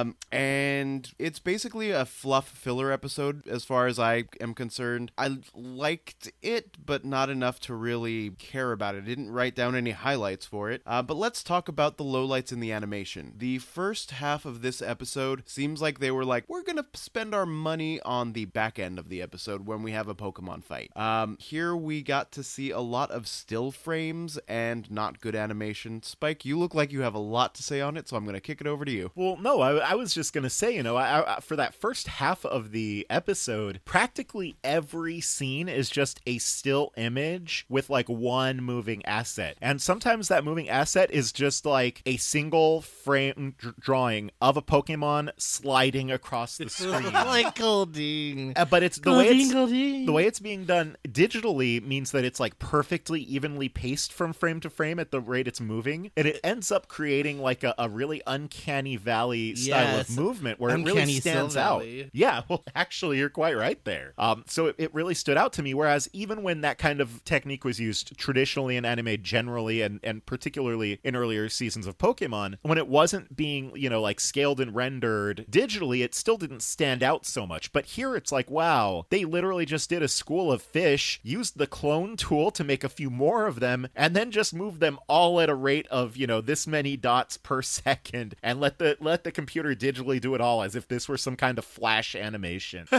And it's basically a fluff filler episode as far as I am concerned. I liked it, but not enough to really care about it. I didn't write down any highlights for it. But let's talk about the lowlights in the animation. The first half of this episode seems like they were like, we're gonna spend our money on the back end of the episode when we have a Pokemon fight. Here we got to see a lot of still frames and not good animation. Spike, you look like you have a lot to say on it, so I'm gonna kick it over to you. Well, no, I was just gonna say, you know, I for that first half of the episode, practically every scene is just a still image with like one moving asset, and sometimes that moving asset is just like a single frame drawing of a Pokemon sliding across the screen. Like Goldeen. But it's the Goldeen. way it's being done digitally means that it's like perfectly evenly paced from frame to frame at the rate it's moving, and it ends up creating like a really uncanny valley style of movement where it really stands out. Yeah, well, actually, you're quite right there. So it really stood out to me, whereas even when that kind of technique was used traditionally in anime generally, and particularly in earlier seasons of Pokemon, when it wasn't being, you know, like scaled and rendered digitally, it still didn't stand out so much. But here it's like, wow, they literally just did a school of fish, used the clone tool to make a few more of them, and then just moved them all at a rate of, you know, this many dots per second, and let the computer digitally do it all as if this were some kind of flash animation.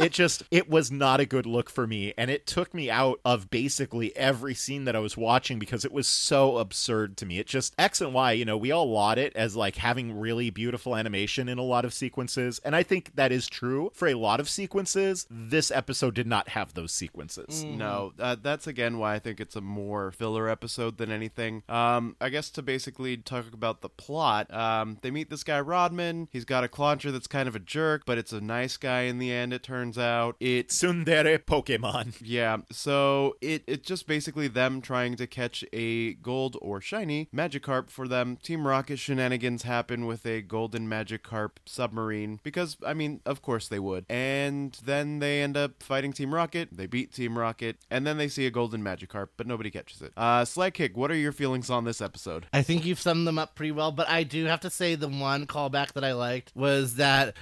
It was not a good look for me, and it took me out of basically every scene that I was watching because it was so absurd to me. It just, X and Y, you know, we all laud it as like having really beautiful animation in a lot of sequences, and I think that is true for a lot of sequences. This episode did not have those sequences. No, that's again why I think it's a more filler episode than anything. I guess to basically talk about the plot, they meet this guy Rodman. He's got a Clauncher that's kind of a jerk, but it's a nice guy in the end, it turns out. It's Tsundere Pokemon. Yeah, so it's just basically them trying to catch a gold or shiny Magikarp for them. Team Rocket shenanigans happen with a golden Magikarp submarine, because, I mean, of course they would. And then they end up fighting Team Rocket, they beat Team Rocket, and then they see a golden Magikarp, but nobody catches it. Slykick, what are your feelings on this episode? I think you've summed them up pretty well, but I do have to say the one callback that I liked was that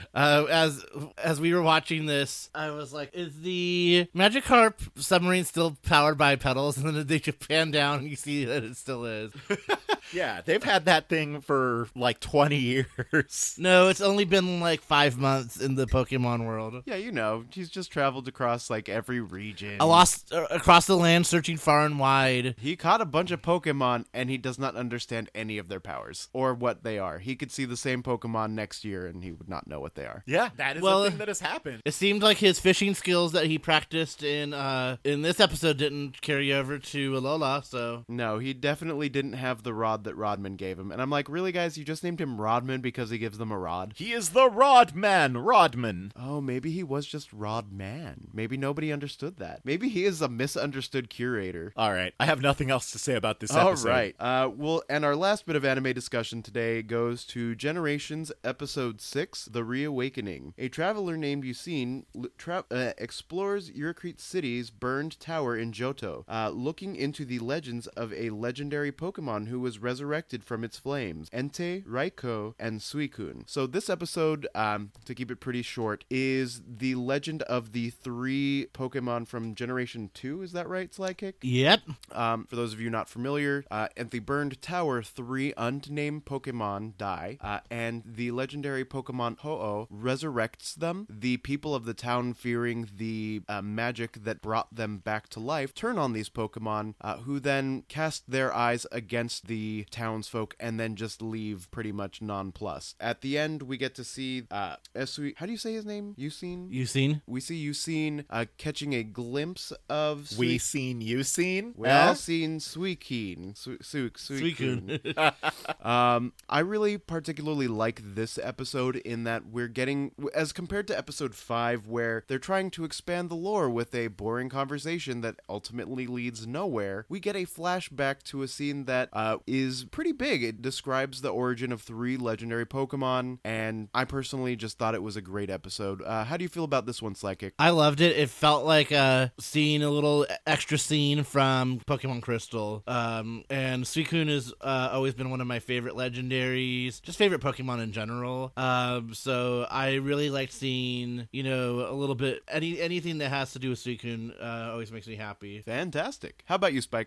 as we were watching this, I was like, is the Magikarp submarine still powered by pedals? And then they just pan down and you see that it still is. Yeah, they've had that thing for like 20 years. No, it's only been like 5 months in the Pokemon world. Yeah, you know, he's just traveled across like every region. Across the land, searching far and wide. He caught a bunch of Pokemon and he does not understand any of their powers or what they are. He could see the same Pokemon next year and he would not know what they are. Yeah, that is a thing that has happened. It seemed like his fishing skills that he practiced in this episode didn't carry over to Alola, so... No, he definitely didn't have the rod rod that Rodman gave him. And I'm like, really, guys? You just named him Rodman because he gives them a rod? He is the Rodman, Rodman. Oh, maybe he was just Rodman. Maybe nobody understood that. Maybe he is a misunderstood curator. All right, I have nothing else to say about this episode. All right. And our last bit of anime discussion today goes to Generations Episode 6, The Reawakening. A traveler named Yusin explores Eucrate City's burned tower in Johto, looking into the legends of a legendary Pokemon who was resurrected from its flames, Entei, Raikou, and Suicune. So this episode, to keep it pretty short, is the legend of the 3 Pokemon from Generation 2, is that right, Slykick? Yep. For those of you not familiar, at the burned tower, 3 unnamed Pokemon die, and the legendary Pokemon Ho-Oh resurrects them. The people of the town, fearing the magic that brought them back to life, turn on these Pokemon, who then cast their eyes against the townsfolk and then just leave pretty much nonplussed. At the end, we get to see Esui. How do you say his name? Yusin? Yusin? We see Yusin catching a glimpse of We seen you seen? Well seen Suicune. Suicune. I really particularly like this episode in that we're getting, as compared to episode 5, where they're trying to expand the lore with a boring conversation that ultimately leads nowhere, we get a flashback to a scene that is pretty big. It describes the origin of 3 legendary Pokemon, and I personally just thought it was a great episode. How do you feel about this one, Psychic? I loved it. It felt like seeing a little extra scene from Pokemon Crystal. And Suicune has always been one of my favorite legendaries, just favorite Pokemon in general. So I really liked seeing, a little bit, anything that has to do with Suicune always makes me happy. Fantastic. How about you, Spike?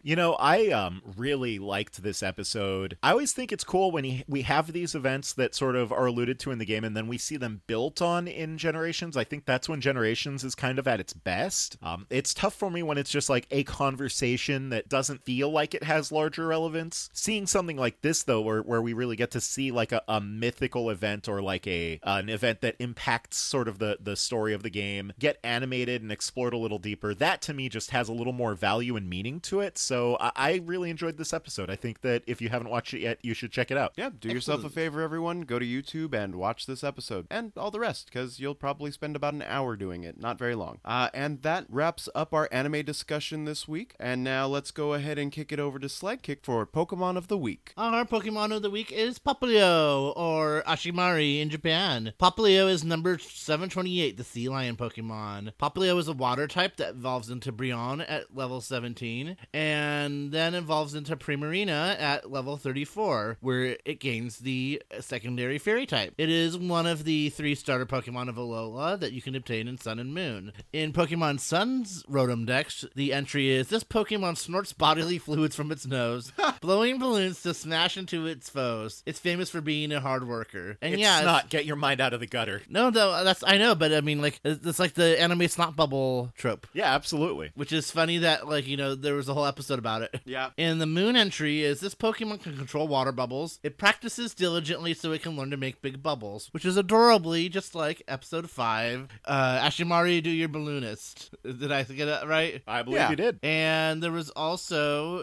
I really liked this episode. I always think it's cool when we have these events that sort of are alluded to in the game and then we see them built on in Generations. I think that's when Generations is kind of at its best. It's tough for me when it's just like a conversation that doesn't feel like it has larger relevance. Seeing something like this, though, where we really get to see like a mythical event or like an event that impacts sort of the story of the game, get animated and explored a little deeper, that to me just has a little more value and meaning to it. So I really enjoyed this episode. I think that if you haven't watched it yet, you should check it out. Yeah, do yourself a favor, everyone. Go to YouTube and watch this episode and all the rest, because you'll probably spend about an hour doing it. Not very long. And that wraps up our anime discussion this week. And now let's go ahead and kick it over to Slidekick for Pokemon of the Week. Our Pokemon of the week is Popplio, or Ashimari in Japan. Popplio is number 728, the sea lion Pokemon. Popplio is a water type that evolves into Brionne at level 17, and then evolves into Primarina at level 34, where it gains the secondary fairy type. It is one of the 3 starter Pokemon of Alola that you can obtain in Sun and Moon. In Pokemon Sun's Rotom Dex, the entry is, this Pokemon snorts bodily fluids from its nose, blowing balloons to smash into its foes. It's famous for being a hard worker. And It's yeah, not. Get your mind out of the gutter. No, I know, but I mean, like, it's like the anime snot bubble trope. Yeah, absolutely. Which is funny that, there was a whole episode about it. Yeah. And the Moon entry is, this Pokemon can control water bubbles. It practices diligently so it can learn to make big bubbles, which is adorably just like episode 5. Ashimari, do your balloonist. Did I get it right? I believe you did. And there was also,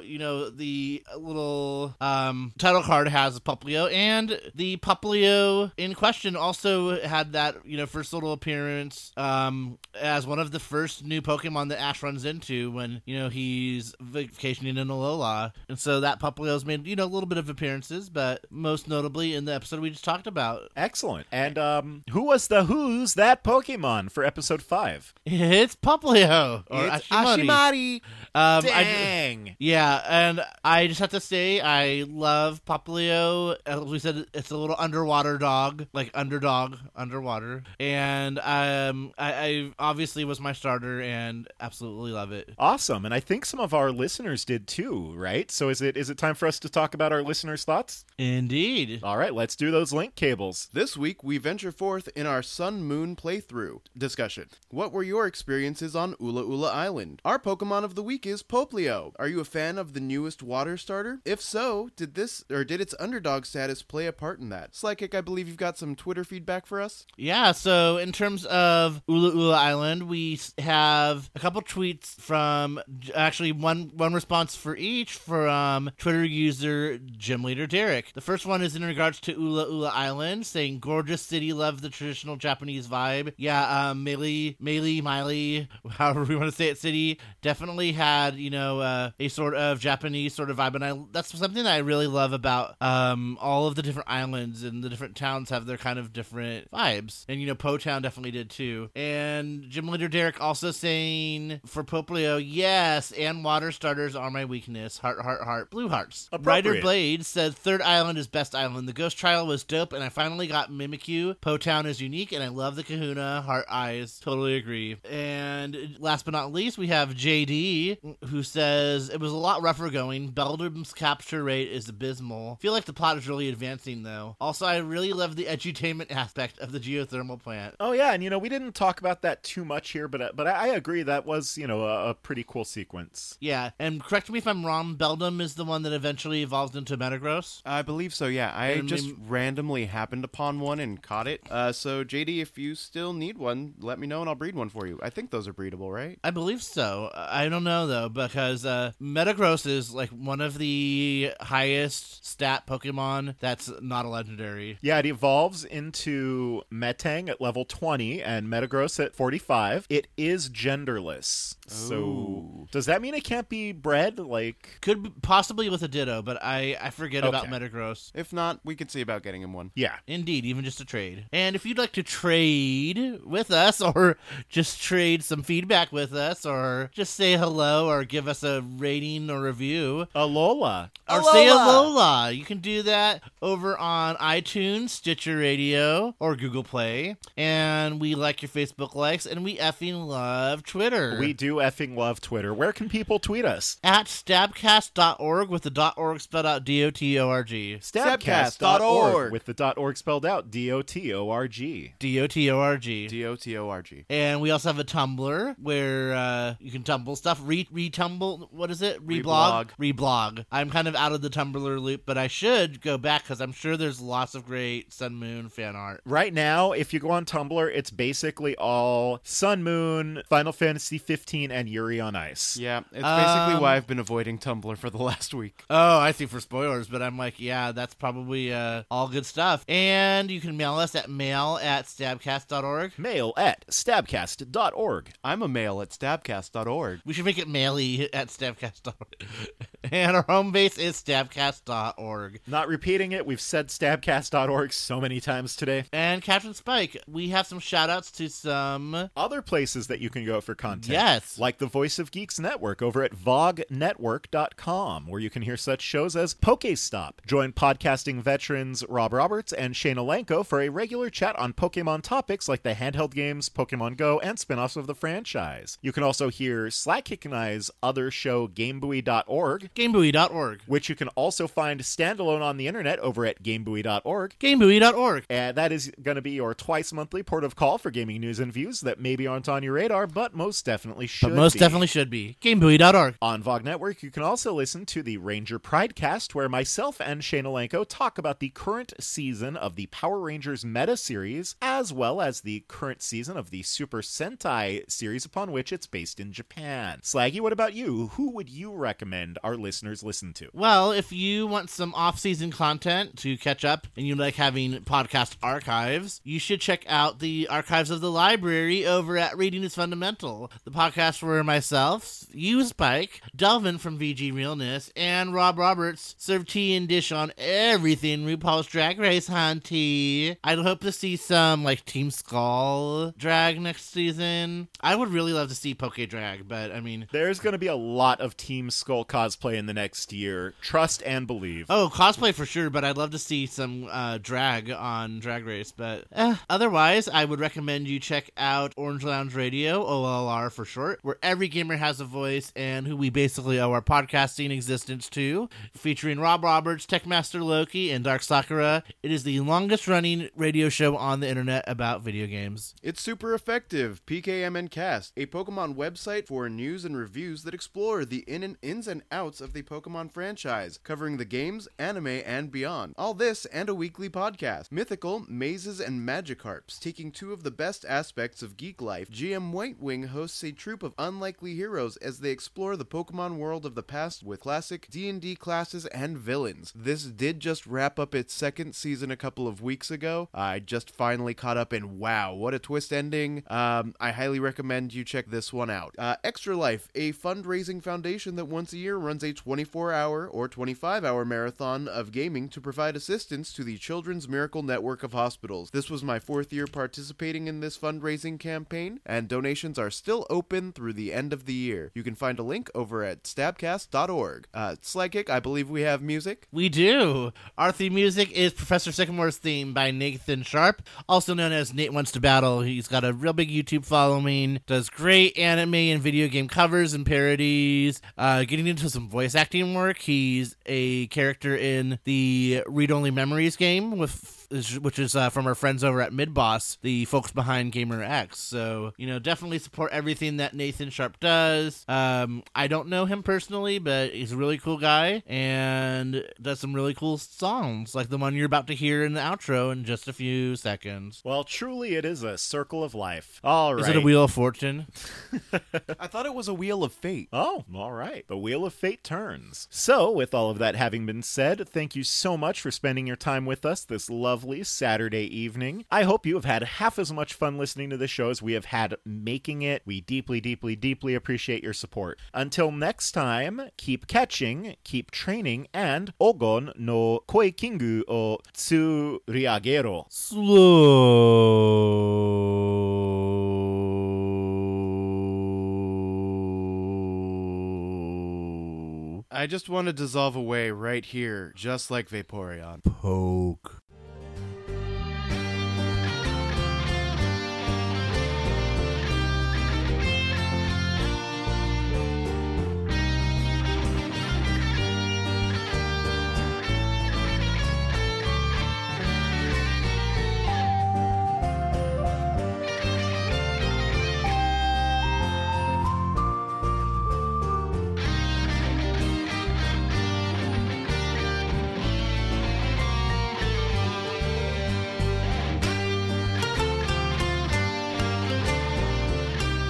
the little title card has Popplio, and the Popplio in question also had that, first little appearance as one of the first new Pokemon that Ash runs into when, he's vacationing in Alola. And so that Popplio's made, a little bit of appearances, but most notably in the episode we just talked about. Excellent. And who's that Pokemon for episode 5? It's Popplio. Or It's Ashimari. Dang. And I just have to say, I love Popplio. As we said, it's a little underwater dog, like underdog, underwater. And I obviously was my starter and absolutely love it. Awesome. And I think some of our listeners did too, right? So is it time for us to talk about our listeners' thoughts? Indeed. All right, let's do those link cables. This week, we venture forth in our Sun Moon playthrough discussion. What were your experiences on Ula Ula Island? Our Pokemon of the week is Popplio. Are you a fan of the newest water starter? If so, did its underdog status play a part in that? Slykick, I believe you've got some Twitter feedback for us? Yeah, so in terms of Ula Ula Island, we have a couple tweets from, actually one response for each, from Twitter user user Gym Leader Derek. The first one is in regards to Ula Ula Island, saying, gorgeous city, love the traditional Japanese vibe. Yeah, Miley, however we want to say it, city, definitely had, a sort of Japanese sort of vibe, and that's something that I really love about all of the different islands, and the different towns have their kind of different vibes. And, Po Town definitely did too. And Gym Leader Derek also saying, for Poplio, yes, and water starters are my weakness. Heart, heart, heart. Blue hearts. Ryder Blade said, third island is best island. The ghost trial was dope, and I finally got Mimikyu. Po Town is unique, and I love the kahuna. Heart eyes. Totally agree. And last but not least, we have JD, who says, it was a lot rougher going. Beldum's capture rate is abysmal. I feel like the plot is really advancing, though. Also, I really love the edutainment aspect of the geothermal plant. Oh, yeah, and, we didn't talk about that too much here, but I agree that was, a pretty cool sequence. Yeah, and correct me if I'm wrong, Beldum is the one that eventually evolved into Metagross? I believe so, yeah. I just randomly happened upon one and caught it. So, JD, if you still need one, let me know and I'll breed one for you. I think those are breedable, right? I believe so. I don't know, though, because Metagross is like one of the highest stat Pokemon that's not a legendary. Yeah, it evolves into Metang at level 20 and Metagross at 45. It is genderless. Ooh. So does that mean it can't be bred? Could be, possibly with a Ditto, but I forget about Metagross. If not, we could see about getting him one. Yeah. Indeed, even just a trade. And if you'd like to trade with us, or just trade some feedback with us, or just say hello, or give us a rating or review. Alola. Or say Alola. You can do that over on iTunes, Stitcher Radio, or Google Play. And we like your Facebook likes, and we effing love Twitter. We do effing love Twitter. Where can people tweet us? At stabcast.org with the .org spelled out DOTORG. Stabcast.org with the .org spelled out DOTORG. DOTORG. DOTORG. And we also have a Tumblr where you can tumble stuff. Retumble, what is it? Reblog. I'm kind of out of the Tumblr loop, but I should go back because I'm sure there's lots of great Sun Moon fan art. Right now, if you go on Tumblr, it's basically all Sun Moon, Final Fantasy 15, and Yuri on Ice. Yeah, it's basically why I've been avoiding Tumblr for the last week. Oh, I see, for spoilers, but I'm like, yeah, that's probably all good stuff. And you can mail us at mail@stabcast.org. Mail@stabcast.org. I'm a mail at stabcast.org. We should make it maily at stabcast.org. And our home base is stabcast.org. Not repeating it, we've said stabcast.org so many times today. And Captain Spike, we have some shout-outs to some other places that you can go for content. Yes. Like the Voice of Geeks Network over at vognetwork.com, where you can hear such shows as Pokestop. Join podcasting veterans Rob Roberts and Shane Alenko for a regular chat on Pokemon topics like the handheld games, Pokemon Go, and spin-offs of the franchise. You can also hear Slackkick and I's other show, GameBuoy.org. GameBuoy.org. Which you can also find standalone on the internet over at GameBuoy.org. GameBuoy.org. And that is going to be your twice-monthly port of call for gaming news and views that maybe aren't on your radar, but most definitely should be. Definitely should be. GameBuoy.org. On VOG Network, you can also listen to the Ranger Pridecast, where myself and Shane Alenko talk about the current season of the Power Rangers Meta series, as well as the current season of the Super Sentai series upon which it's based in Japan. Slaggy, what about you? Who would you recommend our listeners listen to? Well, if you want some off-season content to catch up and you like having podcast archives, you should check out the Archives of the Library over at Reading is Fundamental, the podcast where myself, you, Spike, Delvin from VG Realness, and Rob Roberts serve tea and dish on everything RuPaul's Drag Race, hunty. I'd hope to see some, Team Skull drag next season. I would really love to see Poke Drag, but, there's going to be a lot of Team Skull cosplay in the next year. Trust and believe. Oh, cosplay for sure, but I'd love to see some drag on Drag Race, but otherwise, I would recommend you check out Orange Lounge Radio, OLR for short, where every gamer has a voice and who we basically owe our podcasting existence to, featuring Rob Roberts, Techmaster Loki, and Dark Sakura. It is the longest-running radio show on the internet about video games. It's super effective. PKMN Cast, a Pokemon website for news and reviews that explore the ins and outs of the Pokemon franchise, covering the games, anime, and beyond. All this and a weekly podcast. Mythical, Mazes, and Magikarps, taking two of the best aspects of geek life. GM White Wing hosts a troupe of unlikely heroes as they explore the Pokemon world of the past with classic D&D classes and villains. This did just wrap up its second season a couple of weeks ago. I just finally caught up, and wow, what a twist ending. I highly recommend you check this one out. Extra Life, a fundraising foundation that once a year runs a 24-hour or 25-hour marathon of gaming to provide assistance to the Children's Miracle Network of hospitals. This was my 4th year participating in this fundraising campaign, and donations are still open through the end of the year. You can find a link over at stabcast.org. Slykick, I believe we have music. We do. Our theme music is Professor Sycamore's theme by Nathan Sharp, also known as Nate Wants to Battle. He's got a real big YouTube following, does great anime and video game covers and parodies, getting into some voice acting work. He's a character in the Read Only Memories game, which is from our friends over at Midboss, the folks behind Gamer X. So, definitely support everything that Nathan Sharp does. I don't know him personally, but he's a really cool guy and does some really cool songs, like the one you're about to hear in the outro in just a few seconds. Well, truly it is a circle of life. All right. Is it a Wheel of Fortune? I thought it was a Wheel of Fate. Oh, all right. The Wheel of Fate turns. So, with all of that having been said, thank you so much for spending your time with us this lovely Saturday evening. I hope you have had half as much fun listening to the show as we have had making it. We deeply, deeply, deeply appreciate your support. Until next time, keep catching, keep training, and Ogon no Koi Kingu o Tsuriagero. I just want to dissolve away right here, just like Vaporeon. Poke.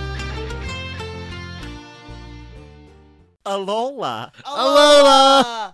Alola! Alola!